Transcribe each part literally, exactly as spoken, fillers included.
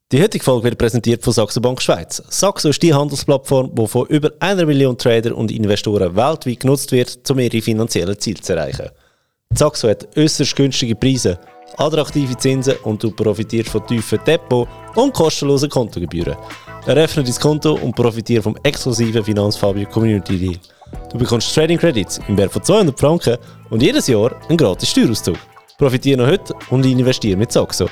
Die heutige Folge wird präsentiert von Saxo Bank Schweiz. Saxo ist die Handelsplattform, die von über einer Million Trader und Investoren weltweit genutzt wird, um ihre finanziellen Ziele zu erreichen. Saxo hat äußerst günstige Preise, attraktive Zinsen und du profitierst von tiefen Depot- und kostenlosen Kontogebühren. Eröffne dein Konto und profitiere vom exklusiven Finanzfabio Community Deal. Du bekommst Trading Credits im Wert von zweihundert Franken und jedes Jahr einen gratis Steuerauszug. Profitiere noch heute und investiere mit Saxo.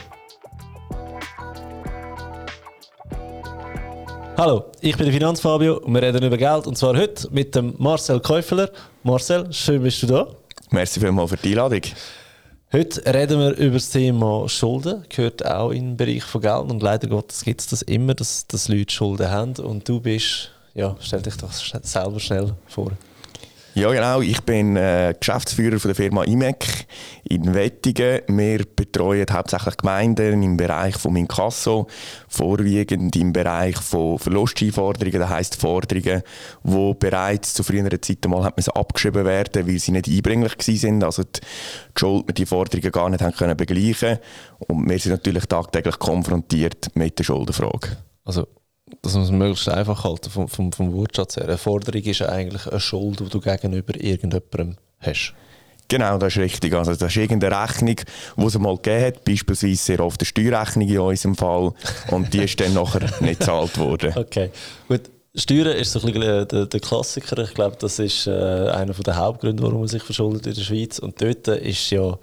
Hallo, ich bin der Finanzfabio und wir reden über Geld und zwar heute mit dem Marcel Käufeler. Marcel, schön bist du da. Merci vielmals für die Einladung. Heute reden wir über das Thema Schulden, gehört auch im Bereich von Geld und leider Gottes gibt es das immer, dass, dass Leute Schulden haben und du bist, ja, stell dich doch selber schnell vor. Ja genau, ich bin äh, Geschäftsführer von der Firma I M E C in Wettingen. Wir betreuen hauptsächlich Gemeinden im Bereich von Inkasso, vorwiegend im Bereich von Verlusteinforderungen, das heisst Forderungen, die bereits zu früheren Zeiten mal abgeschrieben werden, weil sie nicht einbringlich waren, also die Schuldner die Forderungen gar nicht haben können begleichen. Und wir sind natürlich tagtäglich konfrontiert mit der Schuldenfrage. Also dass man es möglichst einfach halten vom, vom, vom Wortschatz her. Eine Forderung ist ja eigentlich eine Schuld, die du gegenüber irgendjemandem hast. Genau, das ist richtig. Also das ist irgendeine Rechnung, die es mal gegeben hat, beispielsweise sehr oft eine Steuerrechnung in unserem Fall, und die ist dann nachher nicht gezahlt worden. Okay, gut. Steuern ist so ein bisschen der, der Klassiker. Ich glaube, das ist äh, einer der Hauptgründe, warum man sich verschuldet in der Schweiz. Und dort ist ja,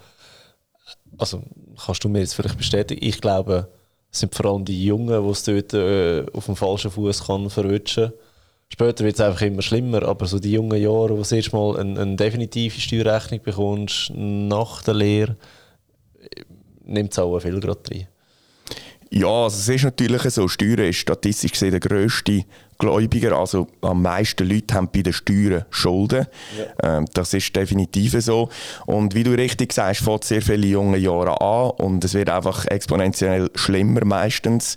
also kannst du mir jetzt vielleicht bestätigen, ich glaube, es sind vor allem die Jungen, die es dort äh, auf dem falschen Fuß kann verrutschen kann. Später wird es einfach immer schlimmer, aber so die jungen Jahre, wo du das erste Mal eine, eine definitive Steuerrechnung bekommst, nach der Lehre, nimmt es auch viel gerade rein. Ja, also es ist natürlich so, Steuern ist statistisch gesehen der grösste Gläubiger, also am meisten Leute haben bei den Steuern Schulden. Ja. Ähm, das ist definitiv so. Und wie du richtig sagst, fängt sehr viele junge Jahre an und es wird einfach exponentiell schlimmer meistens.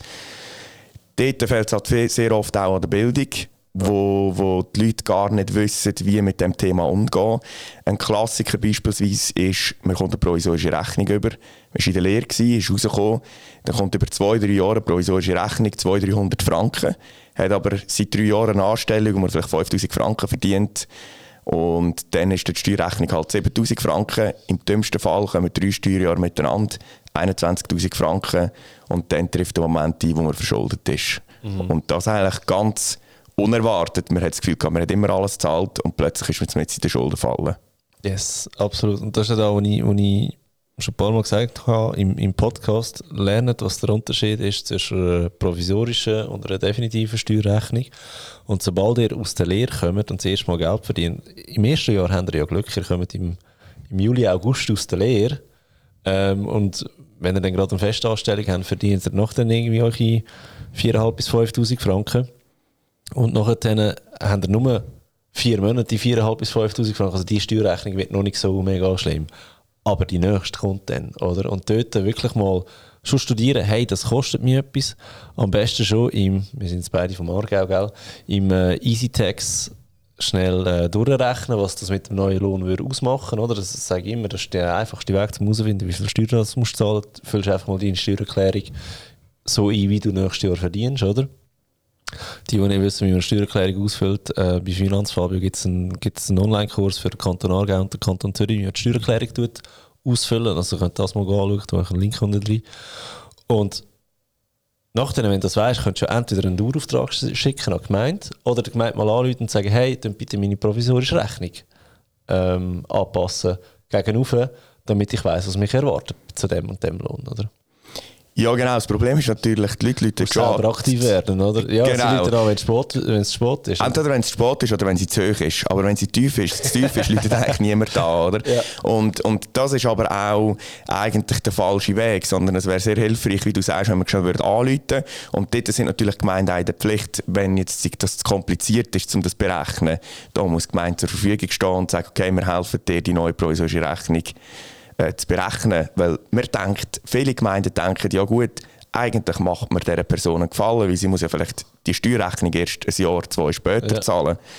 Dort fällt es halt sehr oft auch an der Bildung, wo, wo die Leute gar nicht wissen, wie mit dem Thema umgehen. Ein Klassiker beispielsweise ist, man kommt eine provisorische Rechnung über. Man war in der Lehre, ist rausgekommen, dann kommt über zwei, drei Jahre eine provisorische Rechnung, zweihundert, dreihundert Franken, hat aber seit drei Jahren eine Anstellung, wo man vielleicht fünftausend Franken verdient. Und dann ist die Steuerrechnung halt siebentausend Franken. Im dümmsten Fall kommen drei Steuerjahre miteinander, einundzwanzigtausend Franken, und dann trifft der Moment ein, wo man verschuldet ist. Mhm. Und das eigentlich ganz unerwartet. Man hat das Gefühl, man hat immer alles gezahlt und plötzlich ist man jetzt mit in den Schulden gefallen. Yes, absolut. Und das ist ja da, wo ich, wo ich schon ein paar Mal gesagt habe, im, im Podcast, lernen, was der Unterschied ist zwischen einer provisorischen und einer definitiven Steuerrechnung. Und sobald ihr aus der Lehre kommt und das erste Mal Geld verdient, im ersten Jahr habt ihr ja Glück, ihr kommt im, im Juli, August aus der Lehre. Ähm, und wenn ihr dann gerade eine Festanstellung habt, verdient ihr noch dann irgendwie eure viertausendfünfhundert bis fünftausend Franken. Und nachher haben wir nur vier Monate, die viertausendfünfhundert bis fünftausend Franken. Also die Steuerrechnung wird noch nicht so mega schlimm. Aber die nächste kommt dann, oder? Und dort wirklich mal schon studieren, hey, das kostet mir etwas. Am besten schon im, wir sind jetzt beide vom Aargau, gell, im äh, EasyTax schnell äh, durchrechnen, was das mit dem neuen Lohn würde ausmachen, oder? Das sage ich immer, das ist der einfachste Weg, um herauszufinden, wie viel Steuern du musst zahlen. Du füllst einfach mal deine Steuererklärung so ein, wie du nächstes Jahr verdienst, oder? Die, die nicht wissen, wie man eine Steuererklärung ausfüllt, äh, bei Finanzfabio gibt es einen, einen Online-Kurs für den Kanton Aargau und den Kanton Zürich, wie man die Steuererklärung tut, ausfüllen. Also ihr könnt das mal anschauen, da habe ich einen Link unten drin. Und nachdem, wenn du das weißt, könntest du entweder einen Dauerauftrag schicken an die Gemeinde oder die Gemeinde mal anrufen und sagen, hey, dann bitte meine provisorische Rechnung ähm, anpassen gegenüber, damit ich weiss, was mich erwartet zu dem und dem Lohn, oder? Ja, genau. Das Problem ist natürlich, die Leute Leute schon selber aktiv werden, oder? Ja, genau. Sie Leute an, wenn es spät, wenn es spät ist. Entweder wenn es spät ist oder wenn sie zu hoch ist. Aber wenn sie tief ist, zu tief ist, läutet eigentlich niemand an, oder? Ja. Und, und das ist aber auch eigentlich der falsche Weg, sondern es wäre sehr hilfreich, wie du sagst, wenn man schon anrufen würde. Und dort sind natürlich Gemeinden auch in der Pflicht, wenn jetzt das zu kompliziert ist, um das zu berechnen, da muss die Gemeinde zur Verfügung stehen und sagen, okay, wir helfen dir, die neue provisorische Rechnung zu berechnen, weil man denkt, viele Gemeinden denken, ja gut, eigentlich macht man dieser Person einen Gefallen, weil sie muss ja vielleicht die Steuerrechnung erst ein Jahr, zwei später ja. zahlen.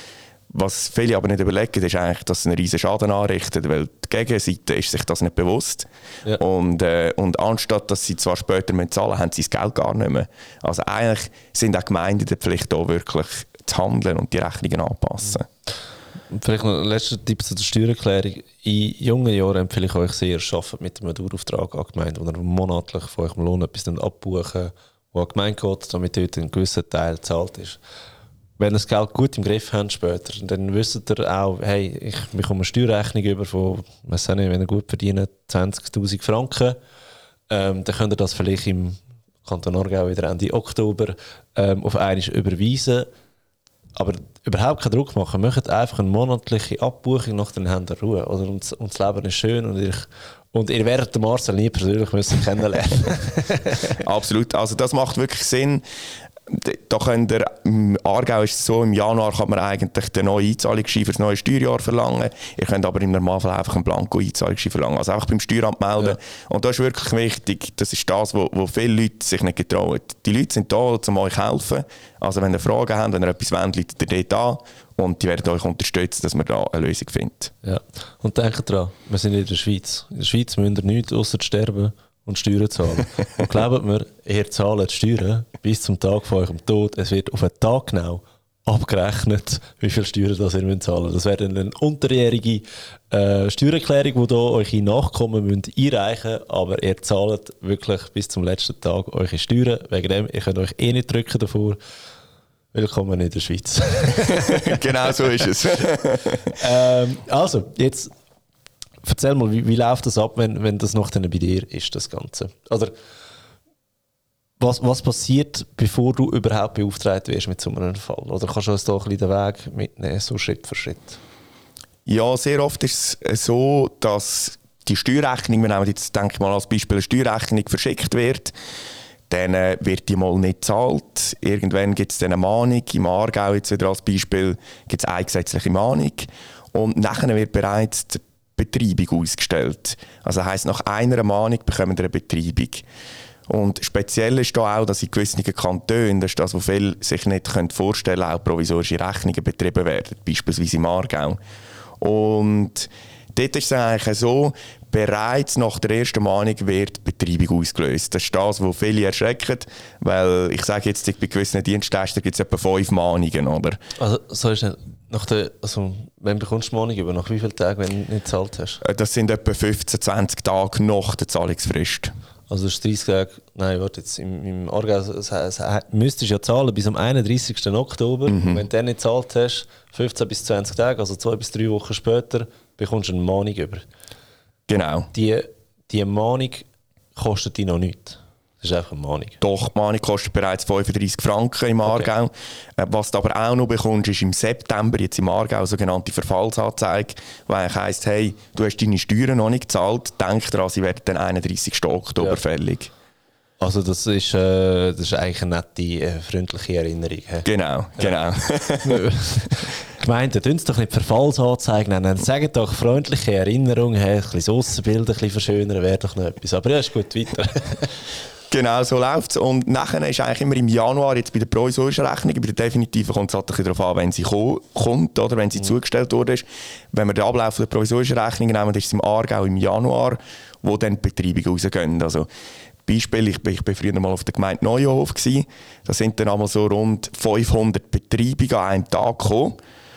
Was viele aber nicht überlegen, ist eigentlich, dass es einen riesen Schaden anrichtet, weil die Gegenseite ist sich das nicht bewusst. Ja. Und, äh, und anstatt, dass sie zwar später zahlen müssen, haben sie das Geld gar nicht mehr. Also eigentlich sind auch Gemeinden in der Pflicht, da wirklich zu handeln und die Rechnungen anpassen. Und vielleicht noch ein letzter Tipp zu der Steuererklärung. In jungen Jahren empfehle ich euch sehr, arbeitet mit einem Dauerauftrag an die Gemeinde, wo ihr monatlich von eurem Lohn etwas abbuchen, wo an die Gemeinde geht, damit dort ein gewisser Teil gezahlt ist. Wenn ihr das Geld gut im Griff habt später, dann wisst ihr auch, hey, ich bekomme eine Steuerrechnung über von, weiß nicht, wenn ihr gut verdient, zwanzigtausend Franken. Ähm, dann könnt ihr das vielleicht im Kanton Aargau wieder Ende Oktober ähm, auf einmal überweisen. Aber überhaupt keinen Druck machen. Macht einfach eine monatliche Abbuchung, nach dann habt ihr Ruhe. Oder? Und, und das Leben ist schön und, ich, und ihr werdet den Marcel nie persönlich müssen kennenlernen. Absolut, also das macht wirklich Sinn. Da könnt ihr, im Aargau ist es so, im Januar kann man eigentlich den neuen Einzahlungsschein für das neue Steuerjahr verlangen. Ihr könnt aber im Normalfall einfach einen Blanko-Einzahlungsschein verlangen. Also einfach beim Steueramt melden. Ja. Und das ist wirklich wichtig. Das ist das, wo, wo viele Leute sich nicht getrauen. Die Leute sind da, um euch zu helfen. Also wenn ihr Fragen habt, wenn ihr etwas wollt, läutet ihr dort an. Und die werden euch unterstützen, dass man da eine Lösung findet. Ja. Und denkt dran, wir sind in der Schweiz. In der Schweiz müsst ihr nichts außer sterben und Steuern zahlen. Und glaubt mir, ihr zahlt Steuern bis zum Tag von eurem Tod. Es wird auf einen Tag genau abgerechnet, wie viel Steuern das ihr zahlen müsst. Das wäre eine unterjährige äh, Steuererklärung, die ihr euch in Nachkommen müsst einreichen müsst. Aber ihr zahlt wirklich bis zum letzten Tag eure Steuern. Wegen dem, ihr könnt euch eh nicht drücken davor. Willkommen in der Schweiz. Genau so ist es. ähm, also, jetzt erzähl mal, wie, wie läuft das ab, wenn, wenn das noch bei dir ist, das Ganze? Oder was, was passiert, bevor du überhaupt beauftragt wirst mit so einem Fall? Oder kannst du uns da ein bisschen den Weg mitnehmen, so Schritt für Schritt? Ja, sehr oft ist es so, dass die Steuerrechnung, wir nehmen jetzt, denke ich mal als Beispiel, eine Steuerrechnung verschickt wird, dann äh, wird die mal nicht gezahlt. Irgendwann gibt es dann eine Mahnung. Im Aargau jetzt wieder als Beispiel gibt es eine gesetzliche Mahnung. Und nachher wird bereits die Betreibung ausgestellt. Also das heisst, nach einer Mahnung bekommen wir eine Betreibung. Und speziell ist da auch, dass in gewissen Kantonen, das ist das, was viele sich nicht vorstellen können, auch provisorische Rechnungen betrieben werden, beispielsweise im Aargau. Und dort ist es eigentlich so, bereits nach der ersten Mahnung wird die Betreibung ausgelöst. Das ist das, was viele erschrecken, weil ich sage jetzt, bei gewissen Dienstleistern gibt es etwa fünf Mahnungen, oder? Also, so ist es. Nach der, also, wenn bekommst du Mahnung über? Nach wie vielen Tagen, wenn du nicht gezahlt hast? Das sind etwa fünfzehn, zwanzig Tage nach der Zahlungsfrist. Also das ist dreißig Tage, nein, warte, jetzt im, im Aargau, es, es, es, müsstest du ja zahlen bis am einunddreißigsten Oktober. Mhm. Und wenn du dann nicht gezahlt hast, fünfzehn bis zwanzig Tage, also zwei bis drei Wochen später, bekommst du eine Mahnung über. Genau. Die, die Mahnung kostet dich noch nichts. Das ist einfach eine Mahnung. Doch, die Mahnung kostet bereits fünfunddreißig Franken im Aargau. Okay. Was du aber auch noch bekommst, ist im September jetzt im Aargau eine sogenannte Verfallsanzeige, die eigentlich heisst, hey, du hast deine Steuern noch nicht gezahlt, denk daran, sie werden dann einunddreißigsten Oktober ja. fällig. Also das ist, äh, das ist eigentlich eine nette, äh, freundliche Erinnerung. He? Genau, ja. genau. Gemeinden, tun Sie doch nicht Verfallsanzeigen nennen, sagen doch freundliche Erinnerungen, hey, ein bisschen das Aussenbild ein bisschen verschönern, wäre doch noch etwas. Aber ja, ist gut, weiter. Genau, so läuft es. Und nachher ist eigentlich immer im Januar, jetzt bei der provisorischen Rechnung, bei der definitiven kommt es halt ein bisschen darauf an, wenn sie ko- kommt oder wenn sie mhm. zugestellt wurde. Wenn wir den Ablauf der provisorischen Rechnung nehmen, ist es im Aargau im Januar, wo dann die Betreibungen rausgehen. Also, Beispiel, ich war ich früher mal auf der Gemeinde Neuhof. Da sind dann einmal so rund fünfhundert Betreibungen an einem Tag gekommen.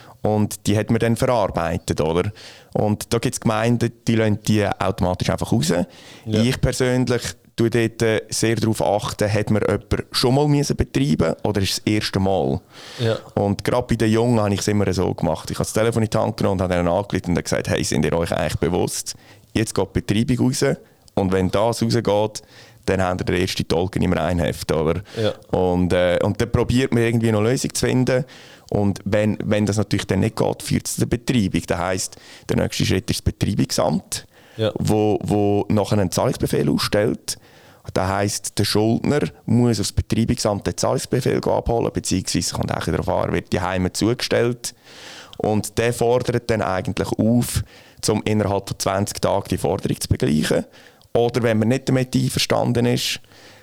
Und die hat man dann verarbeitet, oder? Und da gibt es Gemeinden, die lassen die automatisch einfach raus. Ja. Ich persönlich tue dort sehr darauf achten, hat man jemanden schon mal betreiben oder ist es das erste Mal? Ja. Und gerade bei den Jungen habe ich es immer so gemacht. Ich habe das Telefon in die Hand genommen und habe ihnen angerufen und gesagt, hey, sind ihr euch eigentlich bewusst, jetzt geht die Betreibung raus und wenn das rausgeht, dann haben wir den ersten Tolken im Reinheft. Oder? Ja. Und, äh, und dann probiert man irgendwie noch eine Lösung zu finden. Und wenn, wenn das natürlich dann nicht geht, führt es zur Betreibung. Das heisst, der nächste Schritt ist das Betreibungsamt, ja. wo, wo nachher einen Zahlungsbefehl ausstellt. Das heisst, der Schuldner muss aufs Betreibungsamt den Zahlungsbefehl abholen, beziehungsweise kommt auch darauf an, wird die Heime zugestellt. Und der fordert dann eigentlich auf, um innerhalb von zwanzig Tagen die Forderung zu begleichen. Oder wenn man nicht damit einverstanden ist,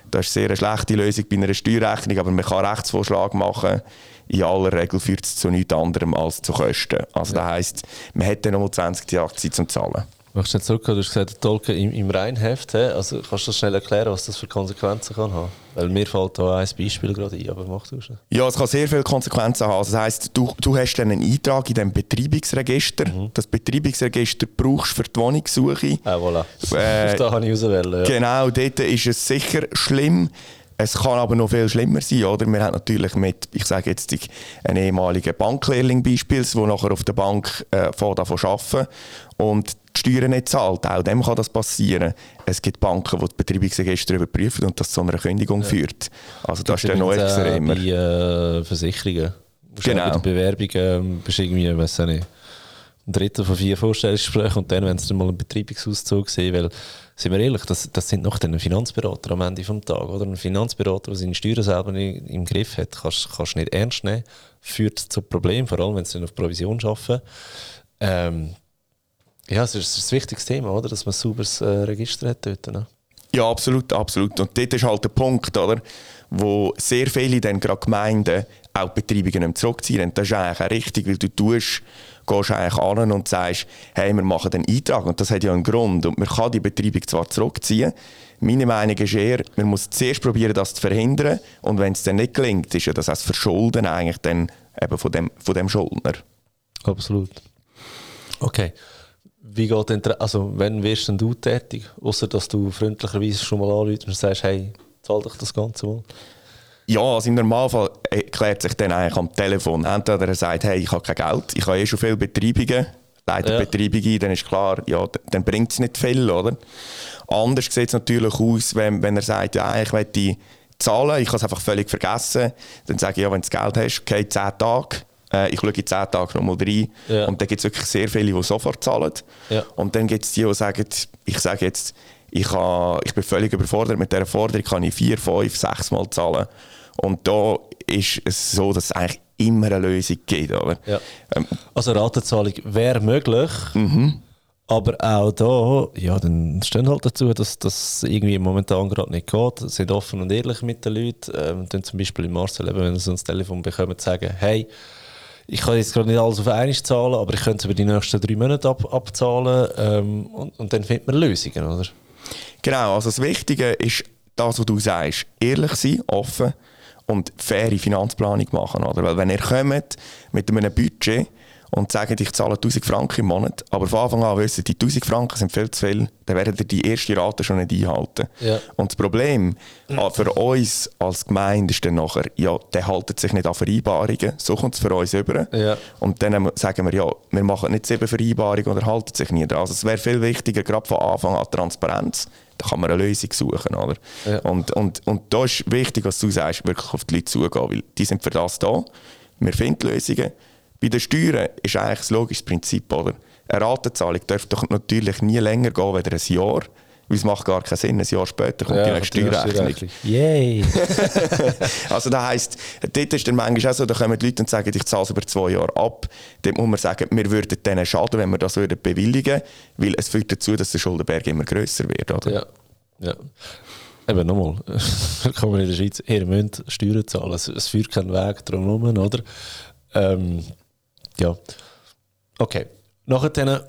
Das ist eine sehr schlechte Lösung bei einer Steuerrechnung, aber man kann Rechtsvorschlag machen. In aller Regel führt es zu nichts anderem als zu Kosten. Also ja. Das heisst, man hat dann noch mal zwanzig Jahre Zeit zum Zahlen. Möchtest du jetzt zurückkommen? Du hast gesagt, Tolken im, im Reinheft. Also kannst du das schnell erklären, was das für Konsequenzen kann haben? Weil mir fällt da ein Beispiel gerade ein, aber mach du schon. Ja, es kann sehr viele Konsequenzen haben. Also das heisst, du, du hast dann einen Eintrag in diesem Betreibungsregister. Mhm. Das Betreibungsregister brauchst du für die Wohnungssuche. Ah, voilà. Äh, Auf da habe ich auswählen. Ja. Genau, dort ist es sicher schlimm. Es kann aber noch viel schlimmer sein, oder? Wir haben natürlich mit, ich sage jetzt, einen ehemaligen Banklehrling beispielsweise, der nachher auf der Bank äh, fährt an zu arbeiten und die Steuern nicht zahlt. Auch dem kann das passieren. Es gibt Banken, die die Betreibungsregister überprüfen und das zu einer Kündigung ja. führt. Also das ist dann noch extremer. Bei äh, Versicherungen. Genau. Bei der Bewerbung äh, bist du irgendwie, weiss ich nicht, ein Drittel von vier Vorstellungsgesprächen und dann, wenn es dann mal einen Betreibungsauszug sehen, weil, sind wir ehrlich, das, das sind noch ein Finanzberater am Ende des Tages, oder? Ein Finanzberater, der seine Steuern selber nicht im Griff hat, kannst du nicht ernst nehmen, führt zu Problemen, vor allem wenn sie auf Provision arbeiten. Ähm, ja, es ist, ist ein wichtiges Thema, oder? Dass man ein sauberes äh, Register hat dort. Ne? Ja, absolut, absolut. Und dort ist halt der Punkt, oder? Wo sehr viele dann gerade Gemeinden auch die Betreibungen nicht zurückziehen. Und das ist eigentlich auch richtig, weil du tust, gehst eigentlich an und sagst, hey, wir machen einen Eintrag. Und das hat ja einen Grund. Und man kann die Betreibung zwar zurückziehen. Meine Meinung ist eher, man muss zuerst probieren, das zu verhindern. Und wenn es dann nicht gelingt, ist ja das als Verschulden eigentlich dann eben von dem, von dem Schuldner. Absolut. Okay. Wie geht denn, also wenn wirst denn du tätig? Ausser dass du freundlicherweise schon mal anrufst und sagst, hey, zahl dich das Ganze mal. Ja, also im Normalfall erklärt sich dann eigentlich am Telefon. Entweder er sagt, hey, ich habe kein Geld, ich habe eh schon viele Betreibungen, leite ja. Betreibung ein, dann ist klar, ja, dann bringt es nicht viel, oder? Anders sieht es natürlich aus, wenn, wenn er sagt, ja, ich möchte zahlen, ich habe es einfach völlig vergessen. Dann sage ich, ja, wenn du das Geld hast, okay, zehn Tage. Äh, ich schaue in zehn Tagen nochmal rein. Ja. Und dann gibt es wirklich sehr viele, die sofort zahlen. Ja. Und dann gibt es die, die sagen, ich sage jetzt, ich, habe, ich bin völlig überfordert mit dieser Forderung, kann ich vier, fünf, sechs Mal zahlen. Und da ist es so, dass es eigentlich immer eine Lösung gibt. Oder? Ja. Ähm, also Ratenzahlung wäre möglich, mhm. aber auch da, ja, dann stehen halt dazu, dass das irgendwie momentan gerade nicht geht. Sind offen und ehrlich mit den Leuten. Ähm, dann zum Beispiel in Marcel, wenn sie so ein Telefon bekommen, sagen, hey, ich kann jetzt gerade nicht alles auf einmal zahlen, aber ich könnte es über die nächsten drei Monate ab, abzahlen ähm, und, und dann findet man Lösungen, oder? Genau, also das Wichtige ist das, was du sagst, ehrlich sein, offen und faire Finanzplanung machen. Oder? Weil wenn ihr kommt mit einem Budget und sagt, ich zahle tausend Franken im Monat, aber von Anfang an wissen, die tausend Franken sind viel zu viel, dann werdet ihr die erste Rate schon nicht einhalten. Ja. Und das Problem für uns als Gemeinde ist dann nachher, ja, der haltet sich nicht an Vereinbarungen, so kommt es für uns rüber. Ja. Und dann sagen wir, ja, wir machen nicht sieben Vereinbarungen oder halten sich nie dran. Also es wäre viel wichtiger, gerade von Anfang an Transparenz. Da kann man eine Lösung suchen. Oder? Ja. Und, und, und da ist wichtig, was du sagst, wirklich auf die Leute zugehen, weil die sind für das da. Wir finden Lösungen. Bei den Steuern ist eigentlich das logische Prinzip, oder? Eine Ratenzahlung darf doch natürlich nie länger gehen als ein Jahr, weil es macht gar keinen Sinn. Ein Jahr später kommt ja, die nächste Steuerrechnung. Yay! Also das heisst, dort ist dann manchmal auch so, da kommen die Leute und sagen, ich zahle es über zwei Jahre ab. Dort muss man sagen, wir würden denen schaden, wenn wir das würden bewilligen, weil es führt dazu, dass der Schuldenberg immer grösser wird. Oder? Ja, ja. Eben nochmal, willkommen in der Schweiz, ihr müsst Steuern zahlen, es, es führt keinen Weg drum herum, oder? Ähm, ja, okay. Nachher dann,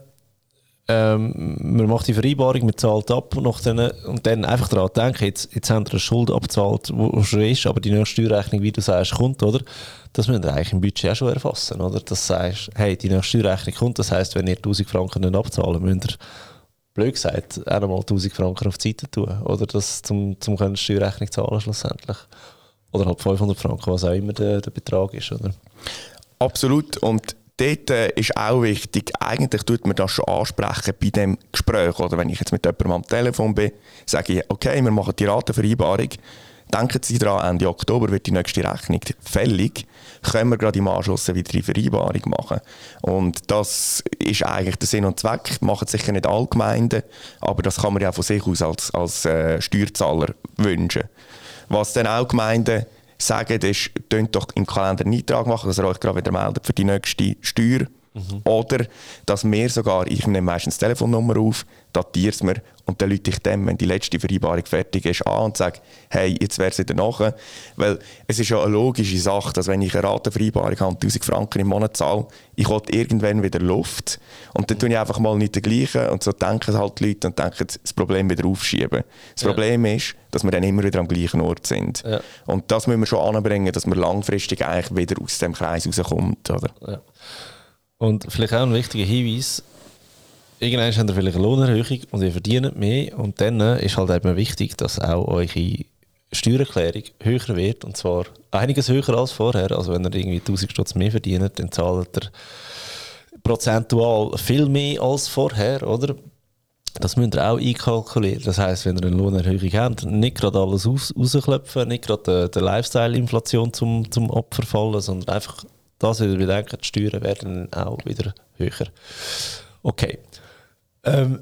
ähm, man macht die Vereinbarung, man zahlt ab und, nachher, und dann einfach daran denken, jetzt, jetzt haben wir eine Schuld abgezahlt, die schon ist, aber die nächste Steuerrechnung, wie du sagst, kommt, oder? Das müsst ihr eigentlich im Budget auch schon erfassen, oder? Dass du sagst, hey, die nächste Steuerrechnung kommt, das heisst, wenn ihr tausend Franken nicht abzahlen, müsst ihr, blöd gesagt, auch nochmal tausend Franken auf die Seite tun, oder? Das, zum, zum können die Steuerrechnung zahlen schlussendlich. Oder halt fünfhundert Franken, was auch immer der, der Betrag ist, oder? Absolut. Und dort äh, ist auch wichtig, eigentlich tut man das schon ansprechen bei dem Gespräch. Oder wenn ich jetzt mit jemandem am Telefon bin, sage ich, okay, wir machen die Ratenvereinbarung. Denken Sie daran, Ende Oktober wird die nächste Rechnung fällig. Können wir gerade im Anschluss wieder die Vereinbarung machen. Und das ist eigentlich der Sinn und Zweck. Machen sicher nicht alle Gemeinden, aber das kann man ja von sich aus als, als äh, Steuerzahler wünschen. Was dann auch Gemeinden sagen, ist, könnt doch im Kalender einen Eintrag machen, dass ihr euch gerade wieder meldet für die nächste Steuer, Mhm. Oder dass wir sogar, ich nehme meistens die Telefonnummer auf, datiere es mir und dann rufe ich dem, wenn die letzte Vereinbarung fertig ist, an und sage, hey, jetzt wäre es wieder nachher. Weil es ist ja eine logische Sache, dass wenn ich eine Ratenvereinbarung habe, tausend Franken im Monat zahle, ich will irgendwann wieder Luft und dann tue ich einfach mal nicht den gleichen und so denken halt die Leute und denken, das Problem wieder aufschieben. Das ja. Problem ist, dass wir dann immer wieder am gleichen Ort sind. Ja. Und das müssen wir schon anbringen, dass man langfristig eigentlich wieder aus dem Kreis rauskommt. Oder? Ja. Und vielleicht auch ein wichtiger Hinweis, irgendwann habt ihr vielleicht eine Lohnerhöhung und ihr verdient mehr und dann ist halt eben wichtig, dass auch eure Steuererklärung höher wird und zwar einiges höher als vorher. Also wenn ihr irgendwie tausend Stutz mehr verdient, dann zahlt ihr prozentual viel mehr als vorher, oder? Das müsst ihr auch einkalkulieren. Das heisst, wenn ihr eine Lohnerhöhung habt, nicht gerade alles aus, rausklopfen, nicht gerade der Lifestyle-Inflation zum, zum Opfer fallen, sondern einfach das wieder bedenken, die Steuern werden auch wieder höher. Okay. Ähm,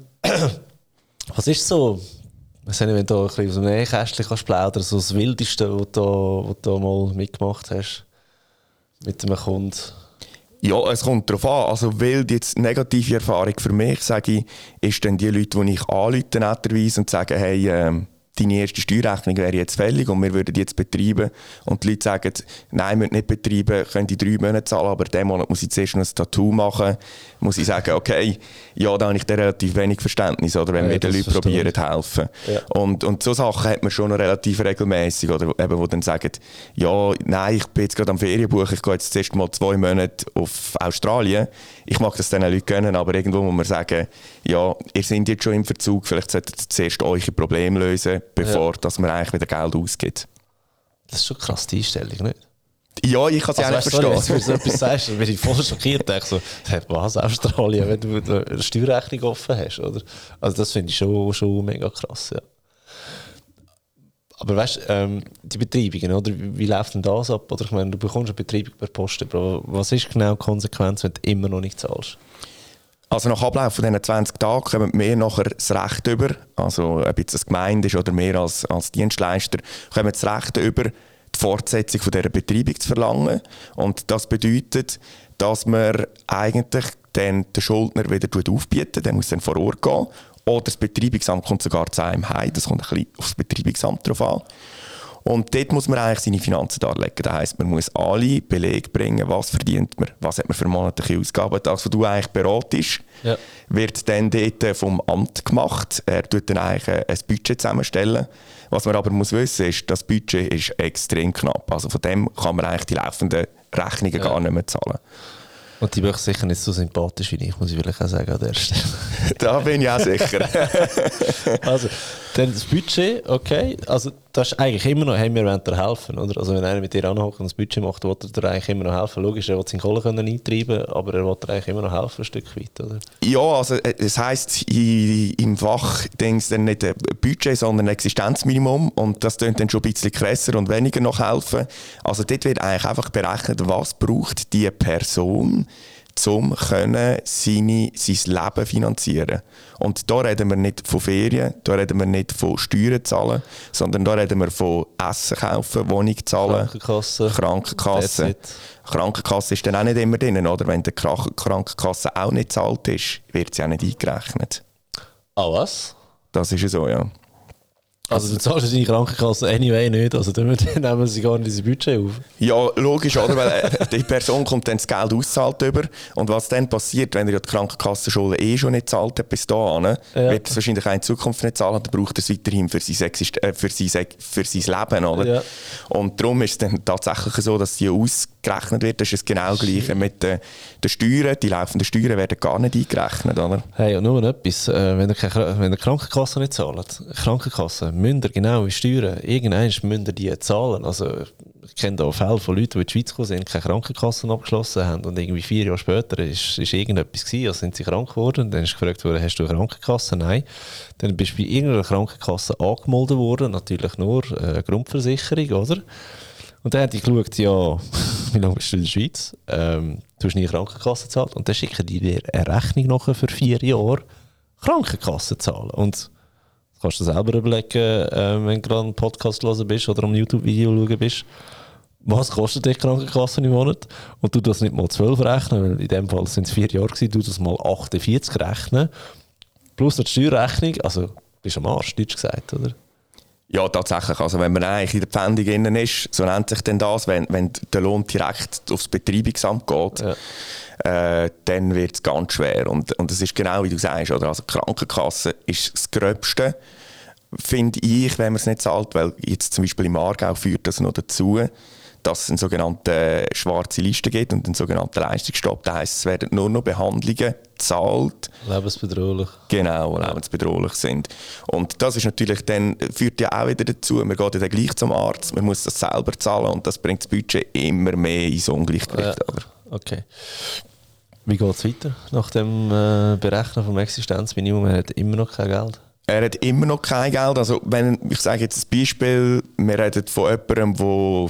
was ist so, was wenn du da ein bisschen aus dem Nähkästchen kannst plaudern, so das Wildeste, was du, was du mal mitgemacht hast mit einem Kunden? Ja, es kommt darauf an. Also, wild jetzt negative Erfahrung für mich, sage ich, ist dann die Leute, die ich anrufe netterweise und sagen, hey, ähm, deine erste Steuerrechnung wäre jetzt fällig und wir würden die jetzt betreiben. Und die Leute sagen, nein, wir müssen nicht betreiben, können die drei Monate zahlen, aber diesen Monat muss ich zuerst noch ein Tattoo machen. Muss ich sagen, okay, ja, da habe ich da relativ wenig Verständnis, oder, wenn ja, wir den Leuten probieren zu helfen. Ja. Und, und so Sachen hat man schon noch relativ regelmäßig, oder eben, wo dann sagen, ja, nein, ich bin jetzt gerade am Ferienbuch, ich gehe jetzt zuerst mal zwei Monate auf Australien. Ich mag das den Leuten gönnen, aber irgendwo muss man sagen, ja, ihr seid jetzt schon im Verzug, vielleicht solltet ihr zuerst eure Probleme lösen, bevor ja. dass man eigentlich wieder Geld ausgibt. Das ist schon krass, die Einstellung, nicht? Ja, ich kann es also, ja nicht verstehen. Sorry, wenn du so etwas sagst, dann bin ich voll schockiert. Ich so, was, Australien, wenn du eine Steuerrechnung offen hast, oder? Also das finde ich schon, schon mega krass, ja. Aber weißt du, ähm, die Betreibungen, oder? Wie, wie läuft denn das ab? Oder ich meine, du bekommst eine Betreibung per Post, aber was ist genau die Konsequenz, wenn du immer noch nicht zahlst? Also nach Ablauf von diesen zwanzig Tagen kommen wir nachher das Recht über, also ob jetzt das Gemeinde ist oder mehr als, als Dienstleister, kommen das Recht über, die Fortsetzung von dieser Betreibung zu verlangen. Und das bedeutet, dass man eigentlich dann den Schuldner wieder aufbietet, der muss dann vor Ort gehen. Oder das Betreibungsamt kommt sogar zu einem heim, das kommt ein bisschen auf das Betreibungsamt drauf an. Und dort muss man eigentlich seine Finanzen darlegen. Das heisst, man muss alle Belege bringen, was verdient man, was hat man für monatliche Ausgaben. Das, was du eigentlich beratest, ja. wird dann dort vom Amt gemacht. Er tut dann eigentlich ein Budget zusammenstellen. Was man aber muss wissen ist, das Budget ist extrem knapp. Also von dem kann man eigentlich die laufenden Rechnungen ja. gar nicht mehr zahlen. Und die Bücher sicher nicht so sympathisch wie ich, muss ich vielleicht auch sagen an der Stelle. Da bin ich auch sicher. Also, dann das Budget, okay. Also, das ist eigentlich immer noch, hey, wir wollen dir helfen, oder? Also, wenn einer mit dir anhockt und das Budget macht, will er dir eigentlich immer noch helfen. Logisch, er will seine Kohle können eintreiben, aber er will dir eigentlich immer noch helfen, ein Stück weit, oder? Ja, also, es heisst im Fach denkst dann nicht ein Budget, sondern ein Existenzminimum. Und das klingt dann schon ein bisschen krasser und weniger noch helfen. Also, dort wird eigentlich einfach berechnet, was braucht die Person, um können seine, sein Leben finanzieren. Und da reden wir nicht von Ferien, da reden wir nicht von Steuern zahlen, sondern da reden wir von Essen kaufen, Wohnung zahlen, Krankenkasse. Krankenkasse. Krankenkasse ist dann auch nicht immer drin, oder? Wenn die Krankenkasse auch nicht gezahlt ist, wird sie auch nicht eingerechnet. Ah, was? Das ist ja so, ja. Also du zahlst deine Krankenkasse anyway nicht, also dann nehmen sie gar nicht dieses Budget auf. Ja, logisch, oder? Weil die Person kommt dann das Geld auszahlt über und was dann passiert, wenn er die Krankenkassenschulden eh schon nicht zahlt hat bis dahin, ja. wird er es wahrscheinlich auch in Zukunft nicht zahlen, dann braucht er es weiterhin für sein, Exist- äh, für sein, für sein Leben, oder? Ja. Und darum ist es dann tatsächlich so, dass die ausgerechnet wird, das ist es genau gleich mit den, den Steuern, die laufenden Steuern werden gar nicht eingerechnet, oder? Hey, und nur etwas, äh, wenn ihr wenn die Krankenkasse nicht zahlt, Krankenkasse, müsst ihr genau wie Steuern, irgendwann müsst ihr die zahlen. Also, ich kenne da Fälle von Leuten, die in die Schweiz gekommen sind, keine Krankenkassen abgeschlossen haben und irgendwie vier Jahre später ist, ist irgendetwas gewesen, also sind sie krank geworden. Dann ist gefragt worden, hast du eine Krankenkasse? Nein. Dann bist du bei irgendeiner Krankenkasse angemeldet worden, natürlich nur äh, Grundversicherung, oder? Und dann habe ich geschaut, ja, wie lange bist du in der Schweiz? Ähm, du hast nie Krankenkasse gezahlt und dann schicken die dir eine Rechnung nachher für vier Jahre Krankenkasse zahlen. Und kannst du selber überlegen, äh, wenn du gerade einen Podcast hören bist oder ein YouTube-Video schauen bist. was kostet die Krankenkasse im Monat? Und du das nicht mal zwölf rechnen, weil in dem Fall sind es vier Jahre gewesen, du das mal achtundvierzig rechnen. Plus noch die Steuerrechnung, also bist du am Arsch, deutsch gesagt, oder? Ja, tatsächlich. Also wenn man eigentlich in der Pfändung innen ist, so nennt sich denn das, wenn, wenn der Lohn direkt aufs Betreibungsamt geht, ja. äh, dann wird es ganz schwer. Und, und das ist genau wie du sagst, oder? Also die Krankenkasse ist das Gröbste, finde ich, wenn man es nicht zahlt, weil jetzt zum Beispiel im Aargau führt das noch dazu, dass es eine sogenannte schwarze Liste gibt und einen sogenannten Leistungsstopp. Das heisst, es werden nur noch Behandlungen gezahlt. Lebensbedrohlich. Genau, ja. lebensbedrohlich sind. Und das ist natürlich dann, führt ja auch wieder dazu, man geht ja dann gleich zum Arzt, man muss das selber zahlen und das bringt das Budget immer mehr ins Ungleichgewicht. Ja. Okay. Wie geht es weiter nach dem äh, Berechnen vom Existenzminimum? Er hat immer noch kein Geld. Er hat immer noch kein Geld. Also wenn, ich sage jetzt ein Beispiel, wir reden von jemandem, der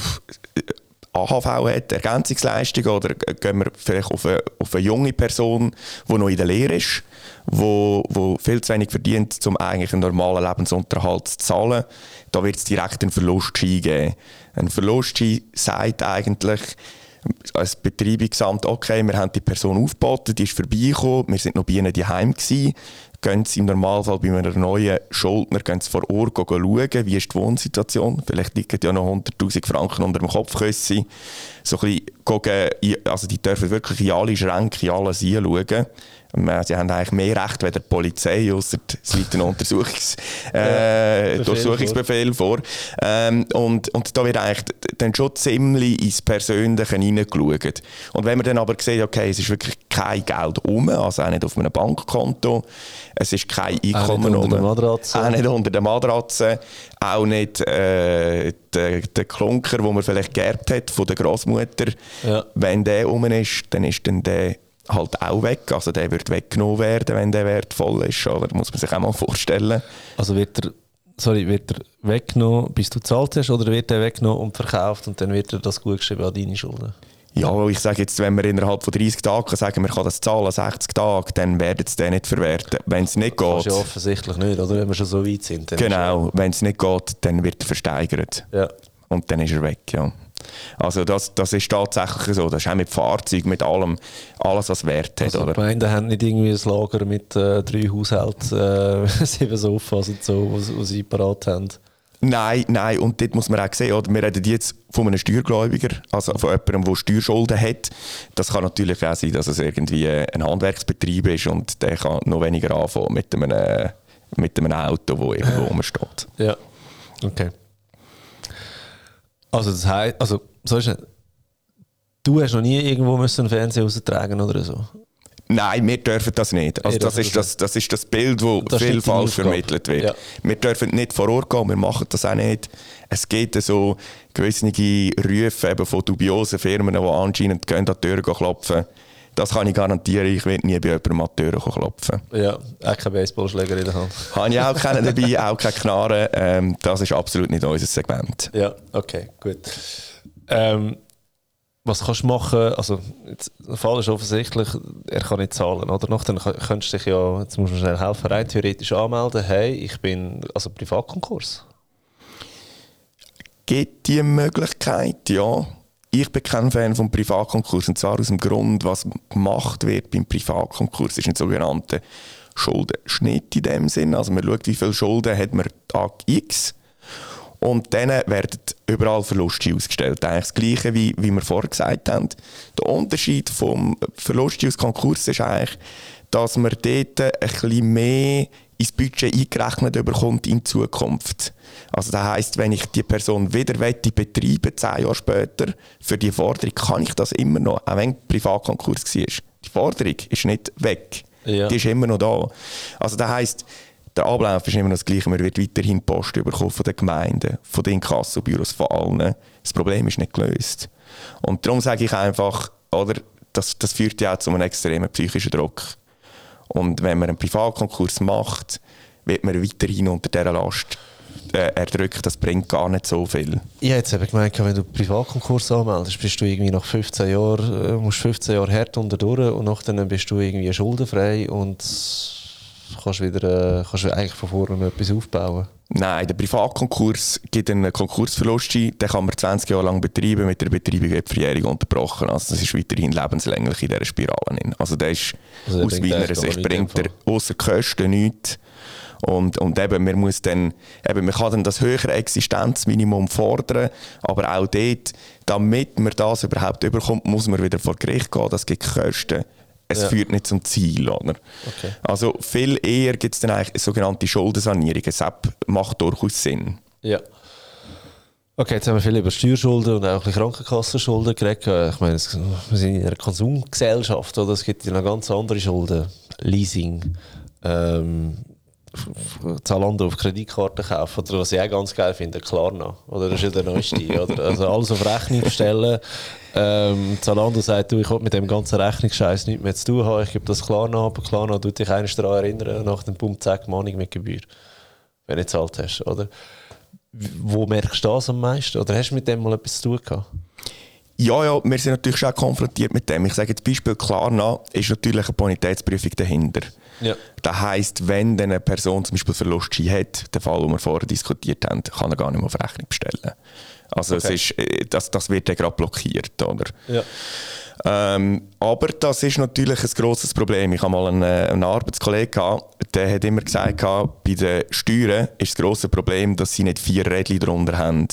A H V hat, Ergänzungsleistung, oder gehen wir vielleicht auf eine, auf eine junge Person, die noch in der Lehre ist, die, die viel zu wenig verdient, um eigentlich einen normalen Lebensunterhalt zu zahlen. Da wird es direkt einen Verlustschein geben. Ein Verlustschein sagt eigentlich, als Betreibungsamt, okay, wir haben die Person aufgeboten, die ist vorbeigekommen, wir sind noch bei ihnen daheim gewesen. Gehen Sie im Normalfall bei einem neuen Schuldner gehen Sie vor Ort schauen, wie ist die Wohnsituation. Vielleicht liegen ja noch hunderttausend Franken unter dem Kopfkissen. So ein bisschen, also die dürfen wirklich in alle Schränke, in alles hinschauen. Sie haben eigentlich mehr Recht als die Polizei, ausser es liegt ein Untersuchungs, äh, Durchsuchungsbefehl vor. Ähm, und, und da wird eigentlich dann schon ziemlich ins Persönliche hineingeschaut. Und wenn man dann aber sieht, okay, es ist wirklich kein Geld rum, also auch nicht auf einem Bankkonto, es ist kein Einkommen auch nicht unter der Matratze, auch nicht unter der Matratze, auch nicht äh, der, der Klunker, den man vielleicht geerbt hat von der Großmutter, ja. Wenn der rum ist, dann ist dann der halt auch weg. Also der wird weggenommen werden, wenn der wertvoll ist. Oder? Muss man sich auch mal vorstellen. Also wird er, sorry, wird er weggenommen, bis du gezahlt hast, oder wird er weggenommen und verkauft und dann wird er das gut geschrieben an deine Schulden? Ja, ich sage jetzt, wenn wir innerhalb von dreißig Tagen sagen, man kann das zahlen, sechzig Tage, dann werden sie den nicht verwerten. Wenn es nicht geht... Das ist ja offensichtlich nicht, oder? Wenn wir schon so weit sind. Genau, wenn es nicht geht, dann wird er versteigert. Ja. Und dann ist er weg, ja. Also das, das ist tatsächlich so. Das ist auch mit Fahrzeugen, mit allem, alles was Wert hat. Also die Gemeinden haben nicht irgendwie ein Lager mit äh, drei Haushalten, äh, sieben Sofas und so, was sie parat haben. Nein, nein, und dort muss man auch sehen, oder? Wir reden jetzt von einem Steuergläubiger, also von jemandem, der Steuerschulden hat. Das kann natürlich auch sein, dass es irgendwie ein Handwerksbetrieb ist und der kann noch weniger anfangen mit einem, mit einem Auto, das irgendwo rumsteht. Ja, okay. Also das heisst, also, so ist es, du hast noch nie irgendwo müssen einen Fernseher raustragen oder so? Nein, wir dürfen das nicht. Also das, ist das, das ist das Bild, das viel falsch vermittelt wird. Ja. Wir dürfen nicht vor Ort gehen, wir machen das auch nicht. Es gibt so gewisse Rufe eben von dubiosen Firmen, die anscheinend gehen, an die Tür klopfen. Das kann ich garantieren, ich werde nie bei jemandem an die Tür klopfen. Ja, auch kein Baseballschläger in der Hand. Habe ich auch keinen dabei, auch keine Knarre. Ähm, das ist absolut nicht unser Segment. Ja, okay, gut. Ähm, was kannst du machen? Also, jetzt, der Fall ist offensichtlich, er kann nicht zahlen, oder? Noch, dann könntest du dich ja, jetzt musst du schnell helfen, rein theoretisch anmelden. Hey, ich bin, also Privatkonkurs. Gibt die Möglichkeit, ja. Ich bin kein Fan vom Privatkonkurs, und zwar aus dem Grund, was gemacht wird beim Privatkonkurs, ist ein sogenannter Schuldenschnitt in dem Sinn. Also man schaut, wie viele Schulden hat man Tag X und dann werden überall Verluste ausgestellt. Eigentlich das Gleiche, wie, wie wir vorher gesagt haben. Der Unterschied vom Verlust aus Konkurs ist eigentlich, dass man dort ein bisschen mehr ins Budget eingerechnet bekommt in Zukunft. Also das heisst, wenn ich die Person wieder betreiben zehn Jahre später, für die Forderung kann ich das immer noch, auch wenn Privatkonkurs war. Die Forderung ist nicht weg, ja. Die ist immer noch da. Also das heisst, der Ablauf ist immer noch das Gleiche, man wird weiterhin Post bekommen von den Gemeinden, von den Inkassobüros, von allen. Das Problem ist nicht gelöst. Und darum sage ich einfach, oder, das, das führt ja auch zu einem extremen psychischen Druck. Und wenn man einen Privatkonkurs macht, wird man weiterhin unter dieser Last äh, erdrückt. Das bringt gar nicht so viel. Ich habe jetzt eben gemeint, wenn du einen Privatkonkurs anmeldest, bist du irgendwie nach fünfzehn Jahren, musst fünfzehn Jahre hart unter durch und nachher bist du irgendwie schuldenfrei und kannst du wieder, äh, kannst du eigentlich von vorne etwas aufbauen. Nein, der Privatkonkurs gibt einen Konkursverlust ein, den kann man zwanzig Jahre lang betreiben, mit der Betreibung wird die Verjährung unterbrochen. Also das ist weiterhin lebenslänglich in dieser Spirale. Also der ist also aus meiner Sicht, bringt er ausser Kosten nichts. Und, und eben, man muss dann, eben, man kann dann das höhere Existenzminimum fordern, aber auch dort, damit man das überhaupt überkommt, muss man wieder vor Gericht gehen, das gibt Kosten. Es ja. führt nicht zum Ziel. Oder? Okay. Also viel eher gibt es dann eigentlich eine sogenannte Schuldensanierung. Das macht durchaus Sinn. Ja. Okay, jetzt haben wir viel über Steuerschulden und auch ein bisschen Krankenkassenschulden geredet. Ich meine, wir sind in einer Konsumgesellschaft, oder? Es gibt ja noch ganz andere Schulden. Leasing, ähm, Zalando auf Kreditkarte kaufen, oder was ich auch ganz geil finde, Klarna. Oder das ist ja der neueste. Oder? Also alles auf Rechnung stellen. Ähm, Zalando sagt, du, ich will mit dem ganzen Rechnungsscheiß nichts mehr zu tun haben, ich gebe das Klarna, aber Klarna tut dich eines daran erinnern, nach dem Punkt zack, Mahnung mit Gebühr. Wenn du gezahlt hast, oder? Wo merkst du das am meisten? Oder hast du mit dem mal etwas zu tun gehabt? Ja, ja, wir sind natürlich schon konfrontiert mit dem. Ich sage jetzt Beispiel Klarna, ist natürlich eine Bonitätsprüfung dahinter. Ja. Das heisst, wenn eine Person zum Beispiel Verlustschein hat, den Fall, den wir vorher diskutiert haben, kann er gar nicht mehr auf Rechnung bestellen. Also okay. es ist, das, das wird dann gerade blockiert. Oder? Ja. Ähm, aber das ist natürlich ein grosses Problem. Ich habe mal einen, einen Arbeitskollegen gehabt, der hat immer gesagt, bei den Steuern ist das grosse Problem, dass sie nicht vier Rädchen darunter haben.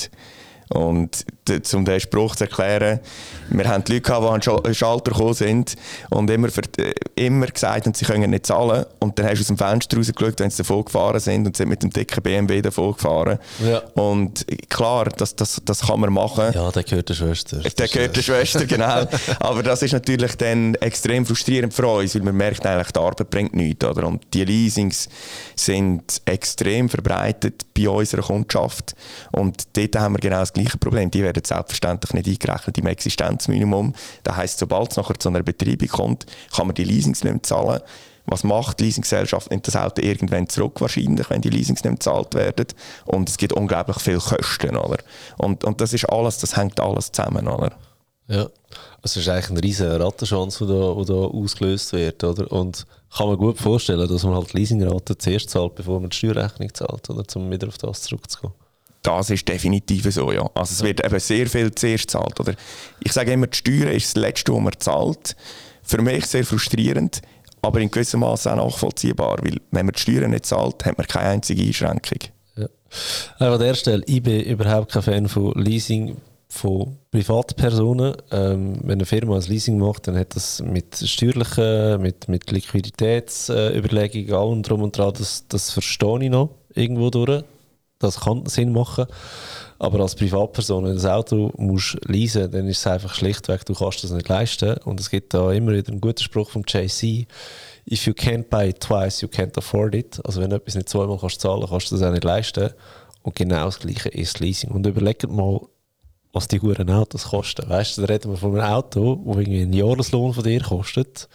Und um diesen Spruch zu erklären, wir haben die Leute gehabt, die an den Schalter gekommen sind und immer, für, immer gesagt haben, sie können nicht zahlen. Und dann hast du aus dem Fenster rausgeschaut, wenn sie davon gefahren sind und sind mit dem dicken B M W davon gefahren. Ja. Und klar, das, das, das kann man machen. Ja, der gehört der Schwester. Der gehört der Schwester, genau. Aber das ist natürlich dann extrem frustrierend für uns, weil man merkt eigentlich, die Arbeit bringt nichts. Oder? Und die Leasings sind extrem verbreitet bei unserer Kundschaft. Und dort haben wir genau das gleiche Problem. Die werden selbstverständlich nicht eingerechnet im Existenzminimum. Das heisst, sobald es nachher zu einer Betreibung kommt, kann man die Leasings nicht mehr zahlen. Was macht die Leasinggesellschaft? Nimmt das Auto irgendwann zurück wahrscheinlich, wenn die Leasings nicht mehr gezahlt werden. Und es gibt unglaublich viele Kosten. Oder? Und, und das ist alles, das hängt alles zusammen. Oder? Ja, es ist eigentlich ein riesiger Rattenschwanz, der da, der da ausgelöst wird. Oder? Und kann man gut vorstellen, dass man halt die Leasingrate zuerst zahlt, bevor man die Steuerrechnung zahlt, oder? Um wieder auf das zurückzukommen. Das ist definitiv so, ja. Also es wird eben sehr viel zuerst gezahlt. Oder? Ich sage immer, die Steuern ist das Letzte, was man zahlt. Für mich sehr frustrierend, aber in gewissem Maße auch nachvollziehbar, weil wenn man die Steuern nicht zahlt, hat man keine einzige Einschränkung. Ja. Also an der Stelle, ich bin überhaupt kein Fan von Leasing von Privatpersonen. Ähm, wenn eine Firma ein Leasing macht, dann hat das mit steuerlichen, mit, mit Liquiditätsüberlegungen, allem drum und dran, das, das verstehe ich noch irgendwo durch. Das kann Sinn machen. Aber als Privatperson, wenn du das Auto musst leasen, dann ist es einfach schlichtweg, du kannst das nicht leisten. Und es gibt da immer wieder einen guten Spruch vom Jay Z: If you can't buy it twice, you can't afford it. Also wenn du etwas nicht zweimal kannst zahlen, kannst du das auch nicht leisten. Und genau das Gleiche ist Leasing. Und überlegt mal, was die huren Autos kosten. Weißt du, da reden wir von einem Auto, das irgendwie einen Jahreslohn von dir kostet.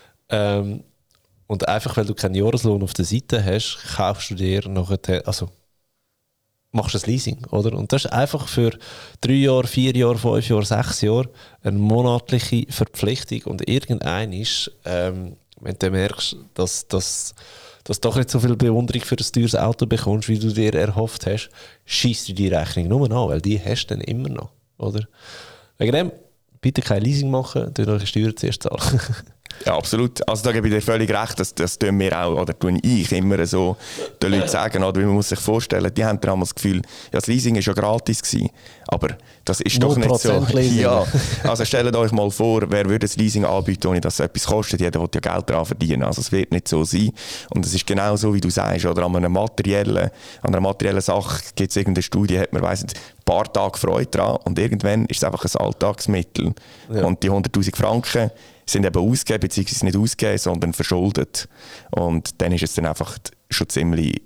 Ähm, und einfach, weil du keinen Jahreslohn auf der Seite hast, kaufst du dir nachher, also machst du ein Leasing, oder? Und das ist einfach für drei Jahre, vier Jahre, fünf Jahre, sechs Jahre eine monatliche Verpflichtung. Und irgendein ist, ähm, wenn du merkst, dass, dass, dass du doch nicht so viel Bewunderung für ein teures Auto bekommst, wie du dir erhofft hast, schießt du die Rechnung nur an, weil die hast du dann immer noch, oder? Wegen dem, bitte kein Leasing machen, du eure Steuern zuerst zahlen. Ja, absolut. Also da gebe ich dir völlig recht, das, das tun wir auch, oder tue ich immer so den Leuten sagen, oder man muss sich vorstellen, die haben damals das Gefühl, ja, das Leasing war ja gratis gewesen, aber das ist doch nicht so. Ja, also stellt euch mal vor, wer würde ein Leasing anbieten, ohne dass es etwas kostet, jeder will ja Geld daran verdienen, also es wird nicht so sein. Und es ist genau so, wie du sagst, oder an einer materiellen, an einer materiellen Sache gibt es irgendeine Studie, hat man weiss nicht, ein paar Tage Freude daran und irgendwann ist es einfach ein Alltagsmittel. Ja. Und die hunderttausend Franken sind eben ausgegeben, beziehungsweise nicht ausgegeben, sondern verschuldet. Und dann ist es dann einfach schon ziemlich,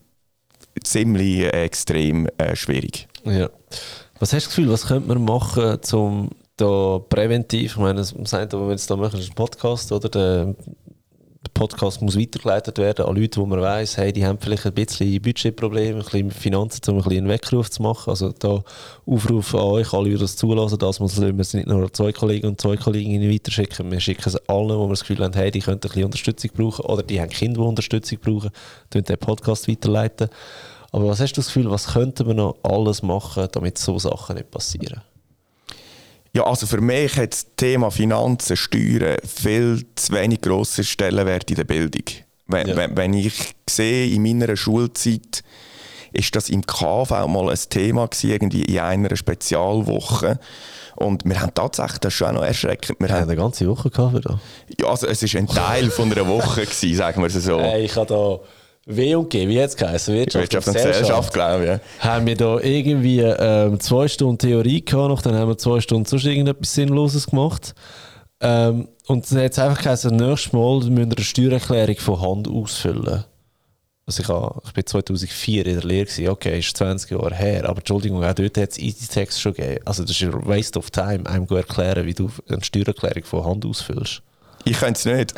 ziemlich äh, extrem äh, schwierig. Ja. Was hast du das Gefühl, was könnte man machen, um da präventiv, ich meine, man sagt, wenn wir jetzt da machen, ist ein Podcast, oder? Der, der Podcast muss weitergeleitet werden an Leute, wo man weiss, hey, die haben vielleicht ein bisschen Budgetprobleme, ein bisschen Finanzen, um ein bisschen einen Weckruf zu machen. Also da Aufruf an euch, alle, die das zulassen, das muss wir es nicht nur an zwei Kollegen und zwei Kolleginnen weiterschicken. Wir schicken es allen, wo wir das Gefühl haben, hey, die könnten ein bisschen Unterstützung brauchen oder die haben Kinder, die Unterstützung brauchen, dann den Podcast weiterleiten. Aber was hast du das Gefühl, was könnten wir noch alles machen, damit so Sachen nicht passieren? Ja, also für mich hat das Thema Finanzen, Steuern viel zu wenig grossen Stellenwert in der Bildung. Wenn, ja. wenn, wenn ich sehe, in meiner Schulzeit ist das im K V mal ein Thema gewesen, irgendwie in einer Spezialwoche. Und wir haben tatsächlich, das ist schon auch noch erschreckend. Wir ja, haben eine ganze Woche gehabt, oder? Ja, also es war ein Teil von einer Woche gewesen, sagen wir es so. Hey, ich habe da W und G, wie hat es geheißen? Wirtschaft, Wirtschaft und Gesellschaft, Gesellschaft glaube ich. Ja. Haben wir da irgendwie ähm, zwei Stunden Theorie gehabt, noch, dann haben wir zwei Stunden sonst irgendetwas Sinnloses gemacht. Ähm, und dann hat es einfach geheißen, nächstes Mal müssen wir eine Steuererklärung von Hand ausfüllen. Also ich, habe, ich bin zweitausendvier in der Lehre gewesen, okay, ist zwanzig Jahre her, aber Entschuldigung, auch dort hat es Easy-Text schon gegeben. Also das ist ein Waste of Time, einem zu erklären, wie du eine Steuererklärung von Hand ausfüllst. Ich könnte es nicht.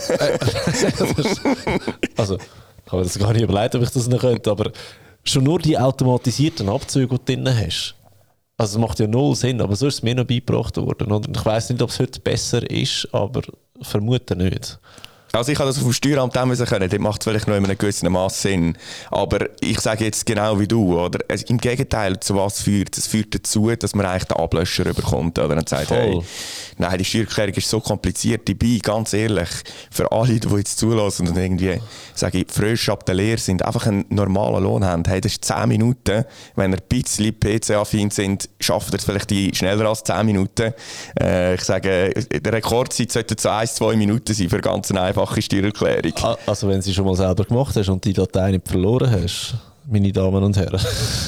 Also... Ich habe mir das gar nicht überlegt, ob ich das noch könnte, aber schon nur die automatisierten Abzüge, die du drin hast. Also es macht ja null Sinn, aber so ist es mir noch beigebracht worden. Und ich weiss nicht, ob es heute besser ist, aber vermute nicht. Also ich habe das auf dem Steueramt auch müssen können, das macht es vielleicht noch in einem gewissen Maß Sinn. Aber ich sage jetzt genau wie du, oder? Also im Gegenteil, zu was führt es? Es führt dazu, dass man eigentlich den Ablöscher bekommt, oder? Und sagt, hey, nein, die Steuererklärung ist so kompliziert. Dabei, ganz ehrlich, für alle, die jetzt zulassen und irgendwie, sage ich, frisch ab der Lehre sind, einfach einen normalen Lohn haben, hey, das ist zehn Minuten. Wenn ihr ein bisschen P C-affin sind, schafft ihr es vielleicht die schneller als zehn Minuten. Äh, ich sage, die Rekordzeit sollte so ein, zwei Minuten sein für ganz eine einfache Steuererklärung. Also wenn du sie schon mal selber gemacht hast und die Datei nicht verloren hast, meine Damen und Herren,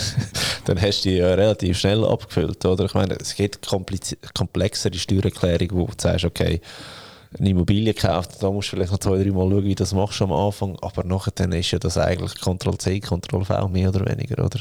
dann hast du die ja relativ schnell abgefüllt, oder? Ich meine, es gibt komplexere Steuererklärungen, wo du sagst, okay, eine Immobilie gekauft, da musst du vielleicht noch zwei, drei Mal schauen, wie du das machst am Anfang, aber nachher dann ist ja das eigentlich Ctrl-C, Ctrl-V, mehr oder weniger, oder?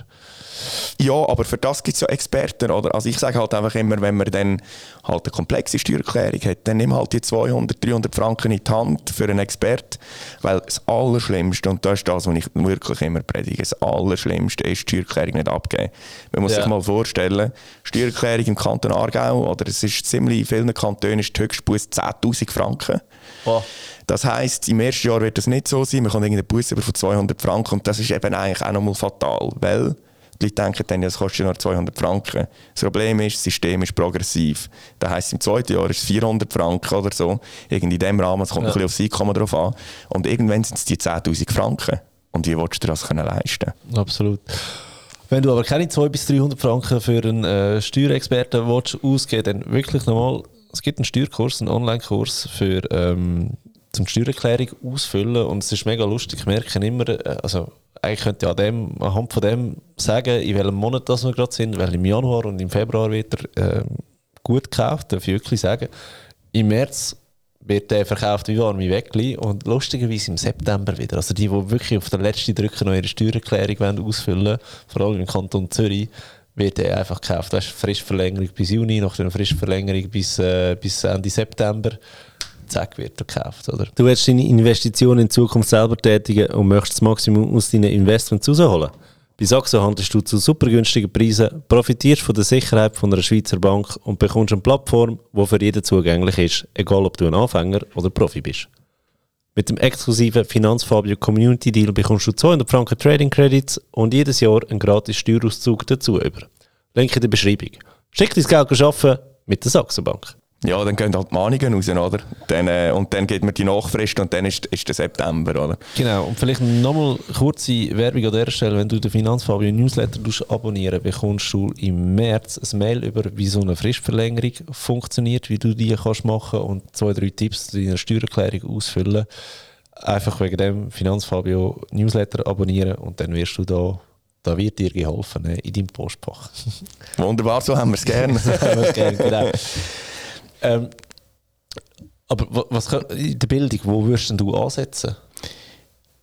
Ja, aber für das gibt es ja Experten, oder? Also ich sage halt einfach immer, wenn man dann halt eine komplexe Steuererklärung hat, dann nimm halt die zweihundert, dreihundert Franken in die Hand für einen Experten, weil das Allerschlimmste, und das ist das, was ich wirklich immer predige, das Allerschlimmste ist, die Steuererklärung nicht abgeben. Man muss ja. sich mal vorstellen, Steuererklärung im Kanton Aargau, oder es ist ziemlich in vielen Kantonen, ist die Höchstbusse zehntausend Franken. Oh. Das heisst, im ersten Jahr wird das nicht so sein, man kommt irgendeine Busse über von zweihundert Franken und das ist eben eigentlich auch nochmal fatal, weil die Leute denken dann, das kostet ja nur zweihundert Franken. Das Problem ist, das System ist progressiv. Das heisst, im zweiten Jahr ist es vierhundert Franken oder so. Irgendwie in diesem Rahmen, es kommt ja. ein bisschen aufs Einkommen drauf an. Und irgendwann sind es die zehntausend Franken. Und wie willst du dir das können leisten? Absolut. Wenn du aber keine zweihundert bis dreihundert Franken für einen äh, Steuerexperten willst ausgeben, dann wirklich nochmal, es gibt einen Steuerkurs, einen Online-Kurs für ähm, zum Steuererklärung ausfüllen und es ist mega lustig. Ich merke immer, äh, also eigentlich könnte ich an dem, anhand von dem sagen, in welchem Monat das wir gerade sind, weil im Januar und im Februar wird er äh, gut gekauft, darf ich wirklich sagen. Im März wird der verkauft wie warme Weckli und lustigerweise im September wieder. Also die, die wirklich auf den letzten Drücker noch ihre Steuererklärung ausfüllen wollen, vor allem im Kanton Zürich, wird der einfach gekauft. Weißt, Fristverlängerung bis Juni, nach der Fristverlängerung bis, äh, bis Ende September. Zack, wird er gekauft, oder? Du willst deine Investitionen in Zukunft selber tätigen und möchtest das Maximum aus deinen Investments rausholen. Bei Saxo handelst du zu super günstigen Preisen, profitierst von der Sicherheit von einer Schweizer Bank und bekommst eine Plattform, die für jeden zugänglich ist, egal ob du ein Anfänger oder Profi bist. Mit dem exklusiven Finanzfabio Community Deal bekommst du zweihundert Franken Trading Credits und jedes Jahr einen gratis Steuerauszug dazu über. Link in der Beschreibung. Schick dein Geld arbeiten mit der Saxo Bank. Ja, dann gehen halt die Mahnungen raus, oder? Dann, äh, und dann geht man die Nachfrist und dann ist, ist der September, oder? Genau, und vielleicht nochmal kurze Werbung an dieser Stelle. Wenn du den Finanzfabio Newsletter abonnieren bekommst du im März ein Mail über, wie so eine Fristverlängerung funktioniert, wie du die kannst machen und zwei, drei Tipps zu deiner Steuererklärung ausfüllen. Einfach wegen dem Finanzfabio Newsletter abonnieren und dann wirst du da Da wird dir geholfen, ne, in deinem Postfach. Wunderbar, so haben wir es gerne. so haben wir es gerne, genau. Ähm, aber was in der Bildung, wo würdest du ansetzen?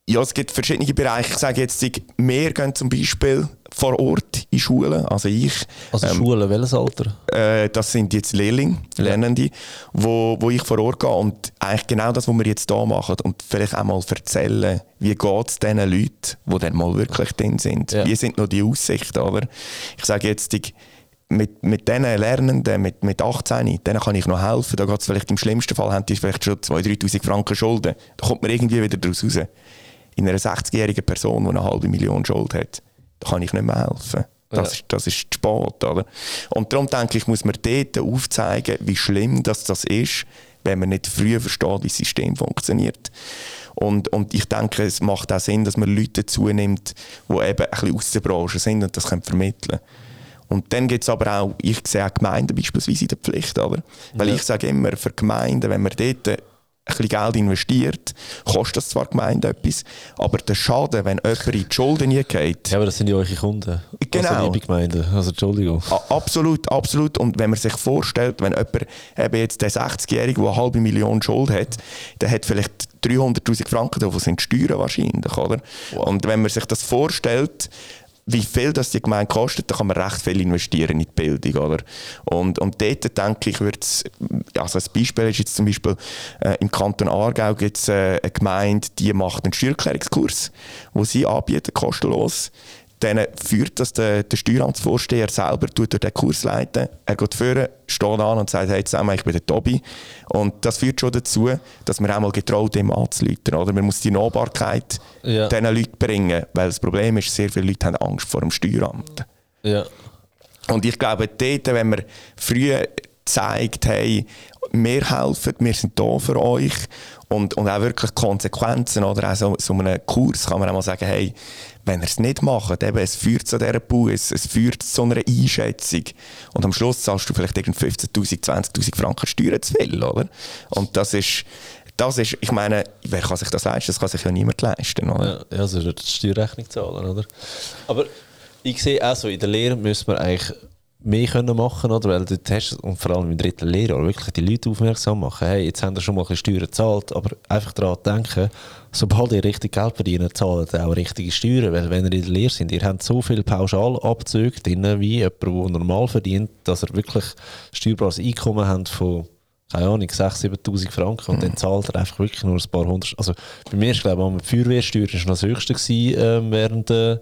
Ja, es gibt verschiedene Bereiche. Ich sage jetzt, wir gehen zum Beispiel vor Ort in Schulen. Also ich. Also ähm, Schulen, welches Alter? Äh, das sind jetzt Lehrlinge, Lernende, wo, wo ich vor Ort gehe und eigentlich genau das, was wir jetzt hier machen und vielleicht auch mal erzählen, wie geht es diesen Leuten, die dann mal wirklich drin sind. Ja. Wie sind noch die Aussichten, oder? Ich sage jetzt, die, mit, mit diesen Lernenden, mit, mit achtzehn, denen kann ich noch helfen. Da geht es vielleicht im schlimmsten Fall, haben die vielleicht schon zweitausend, dreitausend Franken Schulden. Da kommt man irgendwie wieder daraus raus. In einer sechzigjährigen Person, die eine halbe Million Schuld hat, da kann ich nicht mehr helfen. Das, ja. ist, das ist zu spät. Oder? Und darum denke ich, muss man dort aufzeigen, wie schlimm das, das ist, wenn man nicht früh versteht, wie das System funktioniert. Und, und ich denke, es macht auch Sinn, dass man Leute dazu nimmt, die eben ein bisschen aus der Branche sind und das können vermitteln. Und dann gibt es aber auch, ich sehe auch Gemeinden beispielsweise in der Pflicht. Oder? Weil ja. ich sage immer, für Gemeinden, wenn man dort ein bisschen Geld investiert, kostet das zwar Gemeinde etwas, aber der Schaden, wenn jemand in die Schulden nie geht... Ja, aber das sind ja eure Kunden. Genau. Also liebe Gemeinde, also Entschuldigung. A- absolut, absolut. Und wenn man sich vorstellt, wenn jemand, eben jetzt der sechzigjährige, der eine halbe Million Schuld hat, der hat vielleicht dreihunderttausend Franken, davon sind Steuern wahrscheinlich, oder? Wow. Und wenn man sich das vorstellt, wie viel das die Gemeinde kostet, da kann man recht viel investieren in die Bildung, oder? Und, und dort denke ich, wird's, also als Beispiel ist jetzt zum Beispiel äh, im Kanton Aargau gibt es äh, eine Gemeinde, die macht einen Steuererklärungskurs, wo sie anbieten, kostenlos. Dann führt das der, der Steueramtsvorsteher selber, tut durch den Kurs leiten. Er geht vorne, steht an und sagt, hey zusammen, ich bin der Tobi. Und das führt schon dazu, dass man auch mal getraut, dem anzuleiten. Oder? Man muss die Nahbarkeit ja. diesen Leuten bringen, weil das Problem ist, sehr viele Leute haben Angst vor dem Steueramt. Ja. Und ich glaube, dort, wenn man früh zeigt, hey, wir helfen, wir sind da für euch und, und auch wirklich Konsequenzen, oder auch so, so einem Kurs kann man auch mal sagen, hey, wenn ihr es nicht macht, eben, es führt zu dieser Bau, es, es führt zu einer Einschätzung und am Schluss zahlst du vielleicht fünfzehntausend, zwanzigtausend Franken Steuern zu viel, oder? Und das ist, das ist, ich meine, wer kann sich das leisten? Das kann sich ja niemand leisten, oder? Ja, also die Steuerrechnung zahlen, oder? Aber ich sehe auch so, in der Lehre müssen wir eigentlich mehr können machen, oder? Weil du hast, und vor allem im dritten Lehrjahr, wirklich die Leute aufmerksam machen. Hey, jetzt haben wir schon mal ein bisschen Steuern gezahlt, aber einfach daran denken, sobald ihr richtig Geld verdient, zahlt ihr auch richtige Steuern. Weil wenn ihr in der Lehre sind, ihr habt so viele Pauschalabzüge drin, wie jemand, der normal verdient, dass ihr wirklich steuerbares Einkommen habt von, keine Ahnung, sechstausend, siebentausend Franken und mhm. dann zahlt er einfach wirklich nur ein paar hundert. Also bei mir ist, glaube ich, die Feuerwehrsteuer war noch das höchste gewesen, äh, während der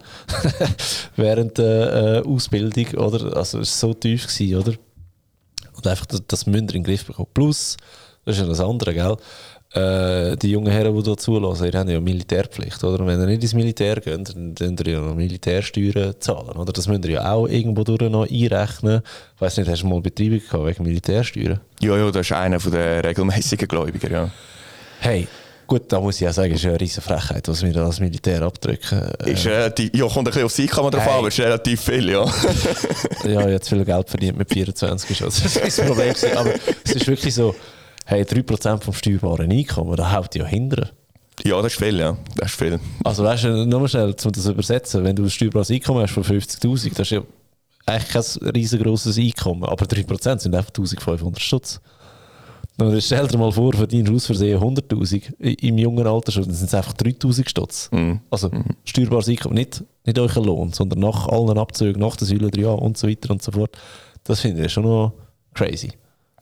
während der äh, Ausbildung, oder? Also es war so tief gewesen, oder? Und einfach das, das müsst ihr in den Griff bekommen. Plus, das ist ja das andere, gell? Äh, die jungen Herren, die hier zulassen, ihr habt ja Militärpflicht, oder? Und wenn ihr nicht ins Militär geht, dann müsst ihr ja noch Militärsteuern zahlen, oder? Das müsst ihr ja auch irgendwo durch noch einrechnen. Ich weiss nicht, hast du mal Betreibung gehabt wegen Militärsteuern? Ja, ja, das ist einer der regelmäßigen Gläubiger, ja. Hey, gut, da muss ich auch sagen, es ist eine riesige Frechheit, was wir da als Militär abdrücken. Ist relativ, ja, kommt ein bisschen aufs Einkommen drauf an, aber es ist relativ viel, ja. Ja, jetzt viel Geld verdient mit vierundzwanzig schon. Das ist das Problem. Aber es ist wirklich so, hey, drei Prozent vom steuerbaren Einkommen, das haut ja hinterher. Ja, das ist viel, ja. Das ist viel. Also weißt du, nur mal schnell, um das zu übersetzen, wenn du ein steuerbares Einkommen hast von fünfzigtausend, das ist ja eigentlich kein riesengroßes Einkommen, aber drei Prozent sind einfach eintausendfünfhundert Stutz. Und stell dir mal vor, verdienst du aus Versehen hunderttausend im jungen Alter schon, dann sind es einfach dreitausend Stutz. Mm. Also mm. steuerbares Einkommen, nicht, nicht euer Lohn, sondern nach allen Abzügen, nach den Säulen drei Jahren und so weiter und so fort. Das finde ich schon noch crazy.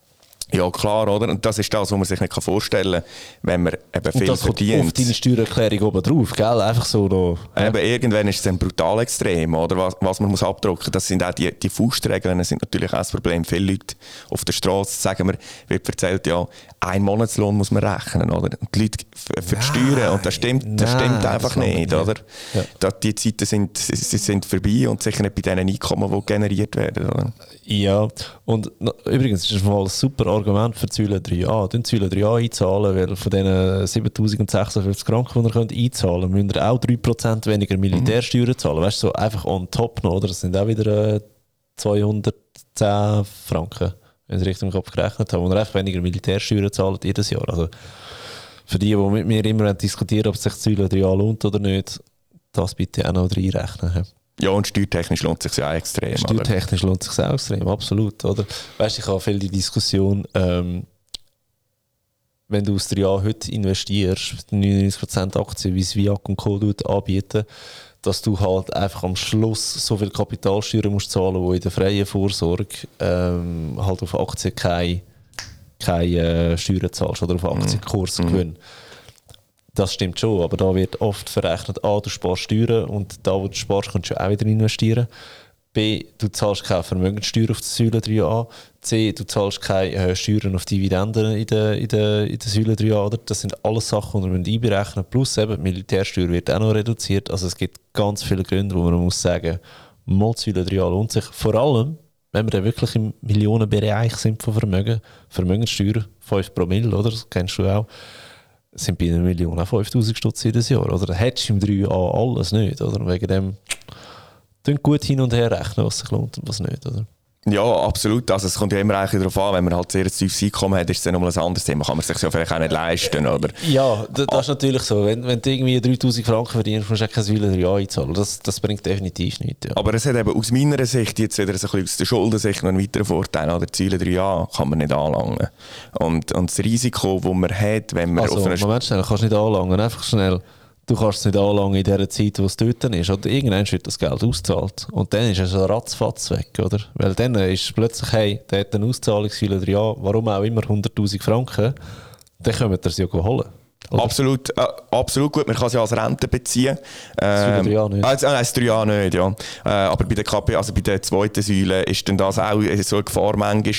Ja, klar, oder? Und das ist das, was man sich nicht vorstellen kann, wenn man eben viel und das verdient. Kommt auf deine Steuererklärung oben drauf, gell? Einfach so noch. Ja. Eben, irgendwann ist es ein brutal extrem, oder? Was, was man muss abdrucken. Das sind auch die, die Faustregeln, sind natürlich auch das Problem. Viele Leute auf der Straße, sagen wir, wird erzählt, ja, ein Monatslohn muss man rechnen, oder? Und die Leute für die Steuern, und das stimmt, das nein, stimmt einfach das nicht, oder? Ja. Da, die Zeiten sind, sie sind vorbei und sicher nicht bei diesen Einkommen, die generiert werden, oder? Ja, und übrigens ist das mal ein super Argument für die Säule drei a. Die Säule drei a einzahlen, weil von diesen siebentausendsechsundfünfzig Franken, die ihr könnt einzahlen könnt, müsst ihr auch drei Prozent weniger Militärsteuern zahlen. Weißt du, so einfach on top noch, oder? Das sind auch wieder äh, zweihundertzehn Franken, wenn ich es richtig im Kopf gerechnet habe, und ihr einfach weniger Militärsteuern zahlt jedes Jahr. Also für die, die mit mir immer diskutieren, ob sich die Säule drei a lohnt oder nicht, das bitte auch noch reinrechnen. Ja, und steuertechnisch lohnt es sich ja auch extrem. Steuertechnisch lohnt es sich auch extrem, absolut. Oder? Weißt du, ich habe viel die Diskussion, ähm, wenn du aus drei Jahren heute investierst, neunundneunzig Prozent Aktien, wie es Viac und Co. anbieten, dass du halt einfach am Schluss so viel Kapitalsteuern musst zahlen, wo in der freien Vorsorge ähm, halt auf Aktien keine, keine äh, Steuern zahlst oder auf Aktienkursgewinn. Mhm. Das stimmt schon, aber da wird oft verrechnet, A, du sparst Steuern und da, wo du sparst, kannst du auch wieder investieren. B, du zahlst keine Vermögenssteuer auf die Säule drei a. C, du zahlst keine äh, Steuern auf Dividenden in der, in der, in der Säule drei a. Oder? Das sind alles Sachen, die man einberechnen. Plus eben, die Militärsteuer wird auch noch reduziert. Also es gibt ganz viele Gründe, wo man muss sagen, mal die Säule drei a lohnt sich. Vor allem, wenn wir dann wirklich im Millionenbereich sind von Vermögen. Vermögenssteuer fünf Promille, oder? Das kennst du auch. Sind bei einer Million auch fünftausend Stutz jedes Jahr. Oder hättest du im drei a alles nicht. Oder? Wegen dem gut hin und her rechnen, was sich lohnt und was nicht, oder? Ja, absolut. Also es kommt ja immer eigentlich darauf an, wenn man halt sehr ein tiefes Einkommen hat, ist es dann nochmal ein anderes Thema. Kann man sich ja vielleicht auch nicht leisten, oder? Ja, das, das ist natürlich so. Wenn, wenn du irgendwie dreitausend Franken verdienst, musst du auch keine Säule drei a einzahlen. Das, das bringt definitiv nichts. Ja. Aber es hat eben aus meiner Sicht, jetzt wieder so ein bisschen aus der Schuldensicht, noch einen weiteren Vorteil. Oder die Säule drei a kann man nicht anlangen. Und, und das Risiko, das man hat, wenn man also, auf einer... Moment schnell, kannst du nicht anlangen. Einfach schnell... Du kannst es nicht anlangen in der Zeit, wo es dort ist. Oder irgendwann wird das Geld ausgezahlt. Und dann ist es so ratzfatz weg, oder? Weil dann ist es plötzlich, hey, der hat eine Auszahlungsfülle drei a, warum auch immer hunderttausend Franken, dann können wir es ja holen. Oder? Absolut, äh, absolut gut. Man kann es ja als Rente beziehen. Ähm, drei a nicht. Also, nein, das drei a nicht, ja. Äh, aber bei der K P, also bei der zweiten Säule ist dann das auch so eine Gefahr manchmal.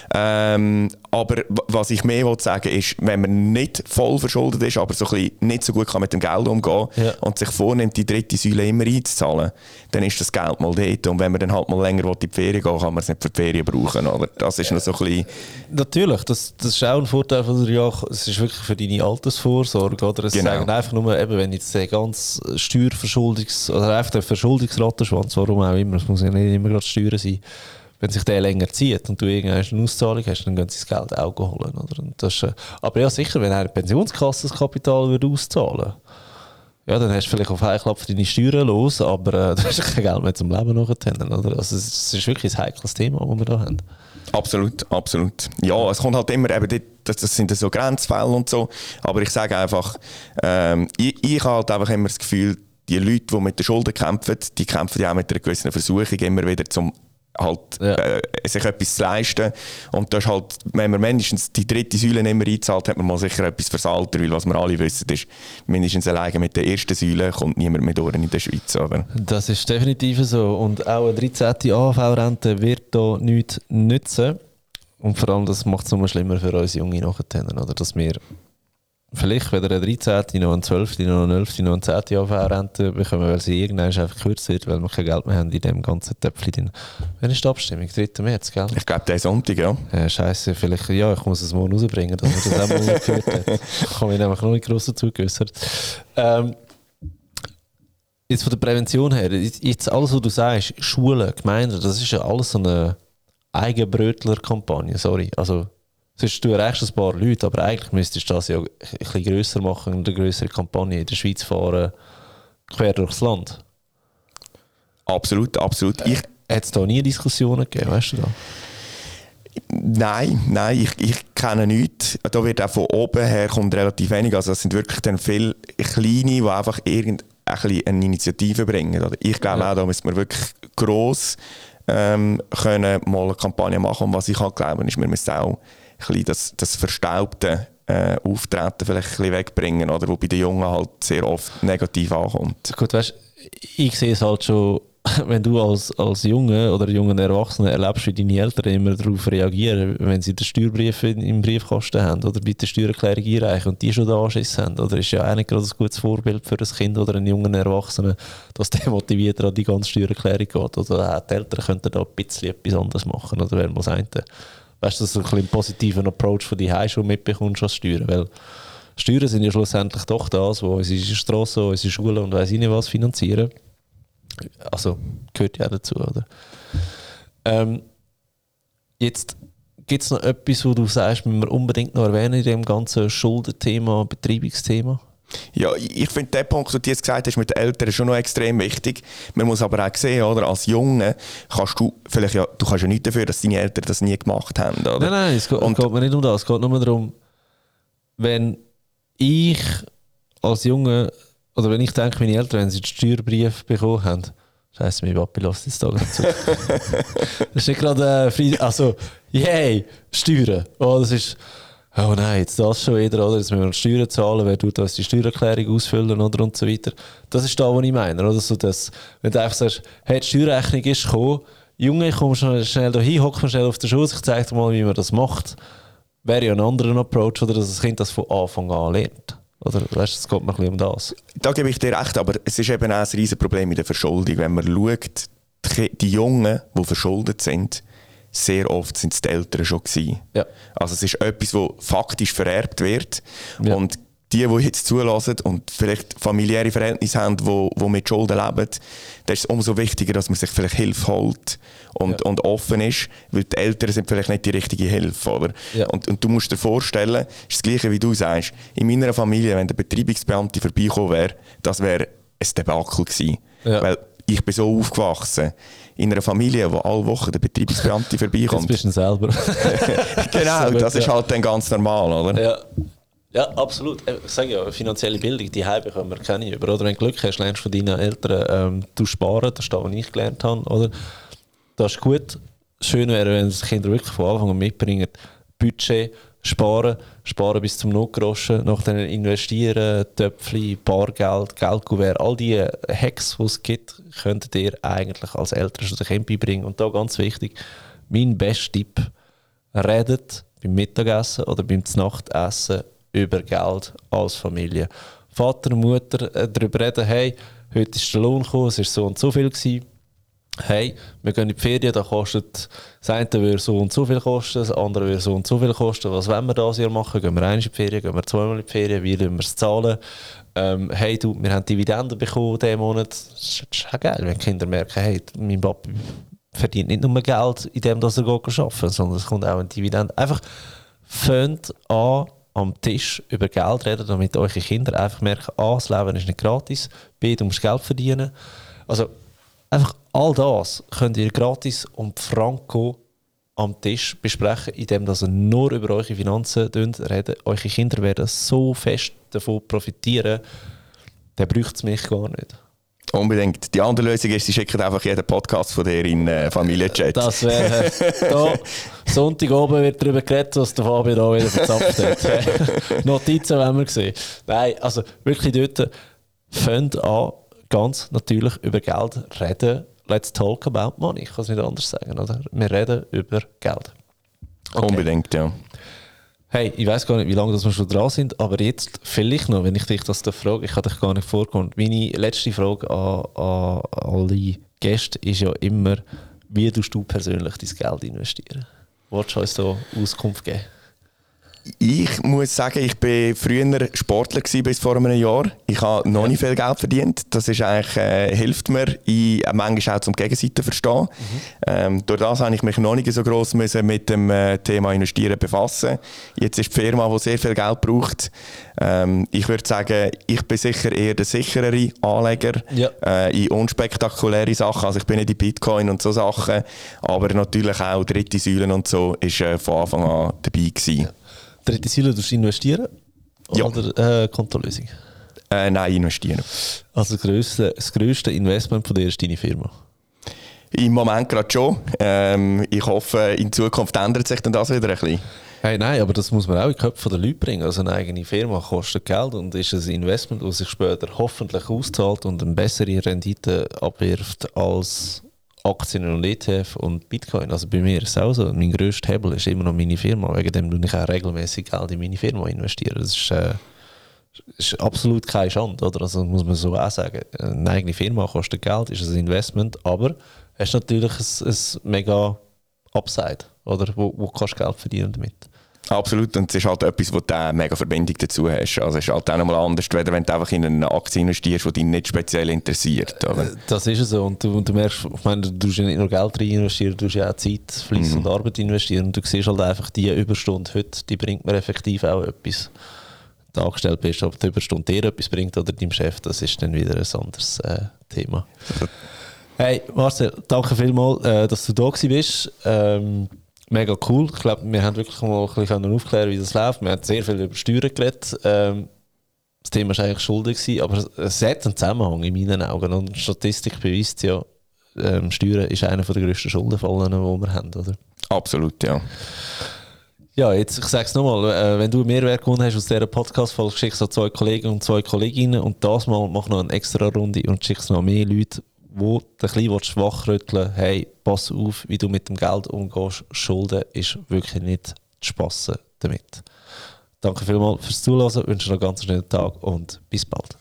Ähm, aber was ich mehr will sagen ist, wenn man nicht voll verschuldet ist, aber so ein bisschen nicht so gut kann mit dem Geld umgehen ja. und sich vornimmt, die dritte Säule immer einzuzahlen, dann ist das Geld mal dort. Und wenn man dann halt mal länger in die Ferien gehen will, kann man es nicht für die Ferien brauchen. Oder? Das ist noch so ein bisschen... Natürlich, das, das ist auch ein Vorteil von der Jahr. Es ist wirklich für deine Altersvorsorge. Oder? Es genau. sagen einfach nur, eben, wenn jetzt der ganz Steuerverschuldungs- oder einfach der Verschuldungsrattenschwanz, warum auch immer, es muss ja nicht immer gerade Steuern sein, wenn sich der länger zieht und du irgendeine Auszahlung hast, dann können sie das Geld auch holen. Oder? Und das ist, aber ja, sicher, wenn eine Pensionskasse das Kapital würde auszahlen, ja, dann hast du vielleicht auf einen Klapp deine Steuern los, aber äh, du hast kein Geld mehr zum Leben nachher. Oder? Also es ist wirklich ein heikles Thema, das wir da haben. Absolut, absolut. Ja, es kommt halt immer, eben dort, das, das sind so Grenzfälle und so, aber ich sage einfach, ähm, ich, ich habe halt einfach immer das Gefühl, die Leute, die mit den Schulden kämpfen, die kämpfen ja auch mit einer gewissen Versuchung immer wieder zum halt ja. äh, sich etwas zu leisten. Und das ist halt, wenn man mindestens die dritte Säule nicht mehr einzahlt, hat man mal sicher etwas fürs Alter, weil was wir alle wissen ist, mindestens alleine mit der ersten Säule kommt niemand mehr durch in der Schweiz. Oder? Das ist definitiv so. Und auch eine dreizehnte A H V-Rente wird da nichts nützen. Und vor allem, das macht es noch schlimmer für uns junge Nachhinein, oder? Dass wir vielleicht weder eine dreizehnte, noch eine zwölfte, noch eine elfte, noch eine zehnte A H V-Rente bekommen, weil sie irgendwann einfach gekürzt wird, weil wir kein Geld mehr haben in dem ganzen Töpfchen. Wann ist die Abstimmung? dritten März, gell? Ich glaube, der Sonntag, ja. Äh, Scheiße, vielleicht, ja, ich muss es morgen rausbringen, dass man das auch mal gehört hat. Ich habe mich nämlich noch nicht gross dazu geäußert. Ähm, jetzt von der Prävention her, jetzt alles, was du sagst, Schulen, Gemeinden, das ist ja alles so eine Eigenbrötler-Kampagne, sorry. Also, sonst, du erreichst ein paar Leute, aber eigentlich müsstest du das ja ein bisschen grösser machen und eine grössere Kampagne in der Schweiz fahren, quer durchs Land. Absolut, absolut. Äh, Hat es da nie Diskussionen gegeben, weißt du da? Nein, nein, ich, ich kenne nichts. Da wird auch von oben her kommt relativ wenig. Also es sind wirklich dann viele Kleine, die einfach irgendeine eine Initiative bringen. Oder? Ich glaube ja. auch, da müssen wir wirklich gross ähm, können mal eine Kampagne machen. Und was ich halt glaube, ist, wir müssen auch das, das verstaubte äh, Auftreten vielleicht ein bisschen wegbringen, oder? Wo bei den Jungen halt sehr oft negativ ankommt. Gut, weißt, ich sehe es halt schon, wenn du als, als Junge oder jungen Erwachsene erlebst, wie deine Eltern immer darauf reagieren, wenn sie den Steuerbrief in, im Briefkasten haben oder bei der Steuererklärung einreichen und die schon den Anschiss haben, oder ist ja auch nicht gerade ein gutes Vorbild für ein Kind oder einen jungen Erwachsenen, dass der motivierter an die ganze Steuererklärung geht. Oder auch die Eltern könnten da ein bisschen etwas anderes machen, oder wäre mal das eine. Weißt du, dass du ein bisschen einen positiven Approach von die schon mitbekommst als Steuern, weil Steuern sind ja schlussendlich doch das, wo unsere Strassen, unsere Schulen und weiss ich nicht was finanzieren. Also gehört ja dazu, oder? Ähm, jetzt gibt es noch etwas, wo du sagst, müssen wir unbedingt noch erwähnen in dem ganzen Schuldenthema, Betreibungsthema? Ja, ich finde den Punkt, den du jetzt gesagt hast, mit den Eltern schon noch extrem wichtig. Man muss aber auch sehen, oder, als Junge kannst du vielleicht ja, du kannst ja nichts dafür, dass deine Eltern das nie gemacht haben. Oder? Nein, nein, es geht, es geht mir nicht um das. Es geht nur darum, wenn ich als Junge, oder wenn ich denke, meine Eltern, wenn sie den Steuerbrief bekommen haben, Scheiße, mein Papi lässt jetzt Tag dazu. Das ist nicht gerade äh, Frieden, also, yay, Steuern. Oh, das ist, oh nein, jetzt das schon wieder, oder? Jetzt müssen wir Steuern zahlen, wer tut uns die Steuererklärung ausfüllen, oder? Und so weiter. Das ist da, was ich meine, oder? So, dass, wenn du einfach sagst, hey, die Steuerrechnung ist gekommen, Junge, ich komme schnell, schnell da hin, hocke mir schnell auf den Schoß, ich zeige dir mal, wie man das macht. Wäre ja ein anderer Approach, oder? Dass das Kind das von Anfang an lernt. Oder weißt du, es geht mir ein bisschen um das. Da gebe ich dir recht, aber es ist eben auch ein riesen Problem mit der Verschuldung. Wenn man schaut, die, die Jungen, die verschuldet sind, sehr oft sind es die Eltern schon gewesen. Ja. Also es ist etwas, das faktisch vererbt wird. Ja. Und die, die jetzt zulassen und vielleicht familiäre Verhältnisse haben, die, die mit Schulden leben, da ist es umso wichtiger, dass man sich vielleicht Hilfe holt und, ja. und offen ist, weil die Eltern sind vielleicht nicht die richtige Hilfe. Oder? Ja. Und, und du musst dir vorstellen, das ist das Gleiche, wie du sagst, in meiner Familie, wenn der Betreibungsbeamte vorbeigekommen wäre, das wäre ein Debakel gewesen. Ja. Weil ich bin so aufgewachsen, in einer Familie, wo alle Wochen der Betreibungsbeamte vorbeikommt. Jetzt bist du selber. Genau, das ist halt dann ganz normal, oder? Ja. Ja, absolut. Ich sage ja, finanzielle Bildung, die Heime bekommen wir keine über. Oder wenn du Glück hast, lernst du von deinen Eltern ähm, du sparen, das ist das, was ich gelernt habe. Oder? Das ist gut. Schön wäre, wenn das Kinder wirklich von Anfang an mitbringen. Budget, sparen, sparen bis zum Notgroschen, nachher investieren, Töpfchen, Bargeld, Geldkuvert, all die Hacks, die es gibt, könnt ihr eigentlich als Eltern schon den Kindern beibringen. Und da ganz wichtig, mein bester Tipp, redet beim Mittagessen oder beim Nachtessen über Geld als Familie. Vater und Mutter äh, darüber reden, hey, heute ist der Lohn gekommen, es war so und so viel gewesen. Hey, wir gehen in die Ferien, da kostet, das eine würde so und so viel kosten, das andere würde so und so viel kosten. Was wollen wir dieses Jahr machen? Gehen wir einmal in die Ferien, gehen wir zweimal in die Ferien, wie wollen wir es zahlen? Ähm, hey du, wir haben Dividenden bekommen diesen Monat. Das ist auch geil, wenn die Kinder merken, hey, mein Papa verdient nicht nur Geld, indem er arbeiten geht, sondern es kommt auch ein Dividend. Einfach fängt an, am Tisch über Geld reden, damit eure Kinder einfach merken, A, das Leben ist nicht gratis, B, du musst Geld verdienen. Also einfach all das könnt ihr gratis und franco am Tisch besprechen, indem ihr nur über eure Finanzen reden. Eure Kinder werden so fest davon profitieren, dann braucht es mich gar nicht. Unbedingt. Die andere Lösung ist, sie schicken einfach jeden Podcast von dir in äh, Familienchat. Das wäre da. Sonntag oben wird darüber geredet, was der Fabian da wieder verzapft hat. Notizen haben wir gesehen. Nein, also wirklich dort fängt an, ganz natürlich über Geld reden. Let's talk about money. Ich kann es nicht anders sagen, oder? Wir reden über Geld. Okay. Unbedingt, ja. Hey, ich weiss gar nicht, wie lange wir schon dran sind, aber jetzt vielleicht noch, wenn ich dich das da frage, ich habe dich gar nicht vorgekommen. Meine letzte Frage an, an alle Gäste ist ja immer, wie tust du persönlich dein Geld investieren? Wolltest du uns da Auskunft geben? Ich muss sagen, ich war früher Sportler gewesen, bis vor einem Jahr. Ich habe noch nicht viel Geld verdient. Das ist eigentlich, äh, hilft mir, ich, äh, manchmal auch zum Gegenseite verstehen. Mhm. Ähm, durch das habe ich mich noch nicht so gross müssen mit dem äh, Thema Investieren befassen. Jetzt ist die Firma, die sehr viel Geld braucht. Ähm, ich würde sagen, ich bin sicher eher der sicherere Anleger ja. äh, in unspektakuläre Sachen. Also ich bin nicht in Bitcoin und so Sachen, aber natürlich auch dritte Säulen und so ist äh, von Anfang an dabei gewesen. Ja. Dritte Säule, du investieren? Ja. Oder äh, Kontolösung? Äh, nein, investieren. Also das grösste, das grösste Investment von dir ist deine Firma? Im Moment gerade schon. Ähm, ich hoffe, in Zukunft ändert sich dann das wieder ein bisschen. Hey, nein, aber das muss man auch in die Köpfe der Leute bringen. Also eine eigene Firma kostet Geld und ist ein Investment, das sich später hoffentlich auszahlt und eine bessere Rendite abwirft als Aktien und E T F und Bitcoin. Also bei mir ist es auch so. Mein grösster Hebel ist immer noch meine Firma. Wegen dem tue ich auch regelmäßig Geld in meine Firma investieren. Das ist, äh, ist absolut keine Schande, oder? Also muss man so auch sagen. Eine eigene Firma kostet Geld, ist ein Investment, aber hast natürlich ein, ein mega Upside, oder? Wo, wo kannst du Geld verdienen damit? Absolut, und es ist halt etwas, wo du eine mega Verbindung dazu hast. Also es ist halt auch nochmal anders, wenn du einfach in eine Aktie investierst, die dich nicht speziell interessiert. Oder? Das ist es so. Und du, und du merkst, ich meine, du tust ja nicht nur Geld rein investieren, du tust ja auch Zeit, Fleiss mhm. und Arbeit investieren. Und du siehst halt einfach, die Überstunde heute, die bringt mir effektiv auch etwas. Du angestellt bist, ob die Überstunde dir etwas bringt oder deinem Chef, das ist dann wieder ein anderes äh, Thema. Hey Marcel, danke vielmals, äh, dass du da gewesen bist. Ähm, mega cool. Ich glaube, wir haben wirklich mal ein bisschen aufklären, wie das läuft. Wir haben sehr viel über Steuern geredet. Ähm, das Thema war eigentlich Schulden gewesen, aber es hat einen Zusammenhang in meinen Augen. Und die Statistik beweist ja, ähm, Steuern ist einer der grössten Schuldenfallen, die wir haben, oder? Absolut, ja. Ja, jetzt, ich sage es nochmal, äh, wenn du Mehrwert gewonnen hast aus dieser Podcast-Folge, schickst du zwei Kollegen und zwei Kolleginnen und das mal mach noch eine extra Runde und schickst noch mehr Leute, die dich ein bisschen wachrütteln. Hey, pass auf, wie du mit dem Geld umgehst. Schulden ist wirklich nicht zu spassen damit. Danke vielmals fürs Zuhören, wünsche noch einen ganz schönen Tag und bis bald.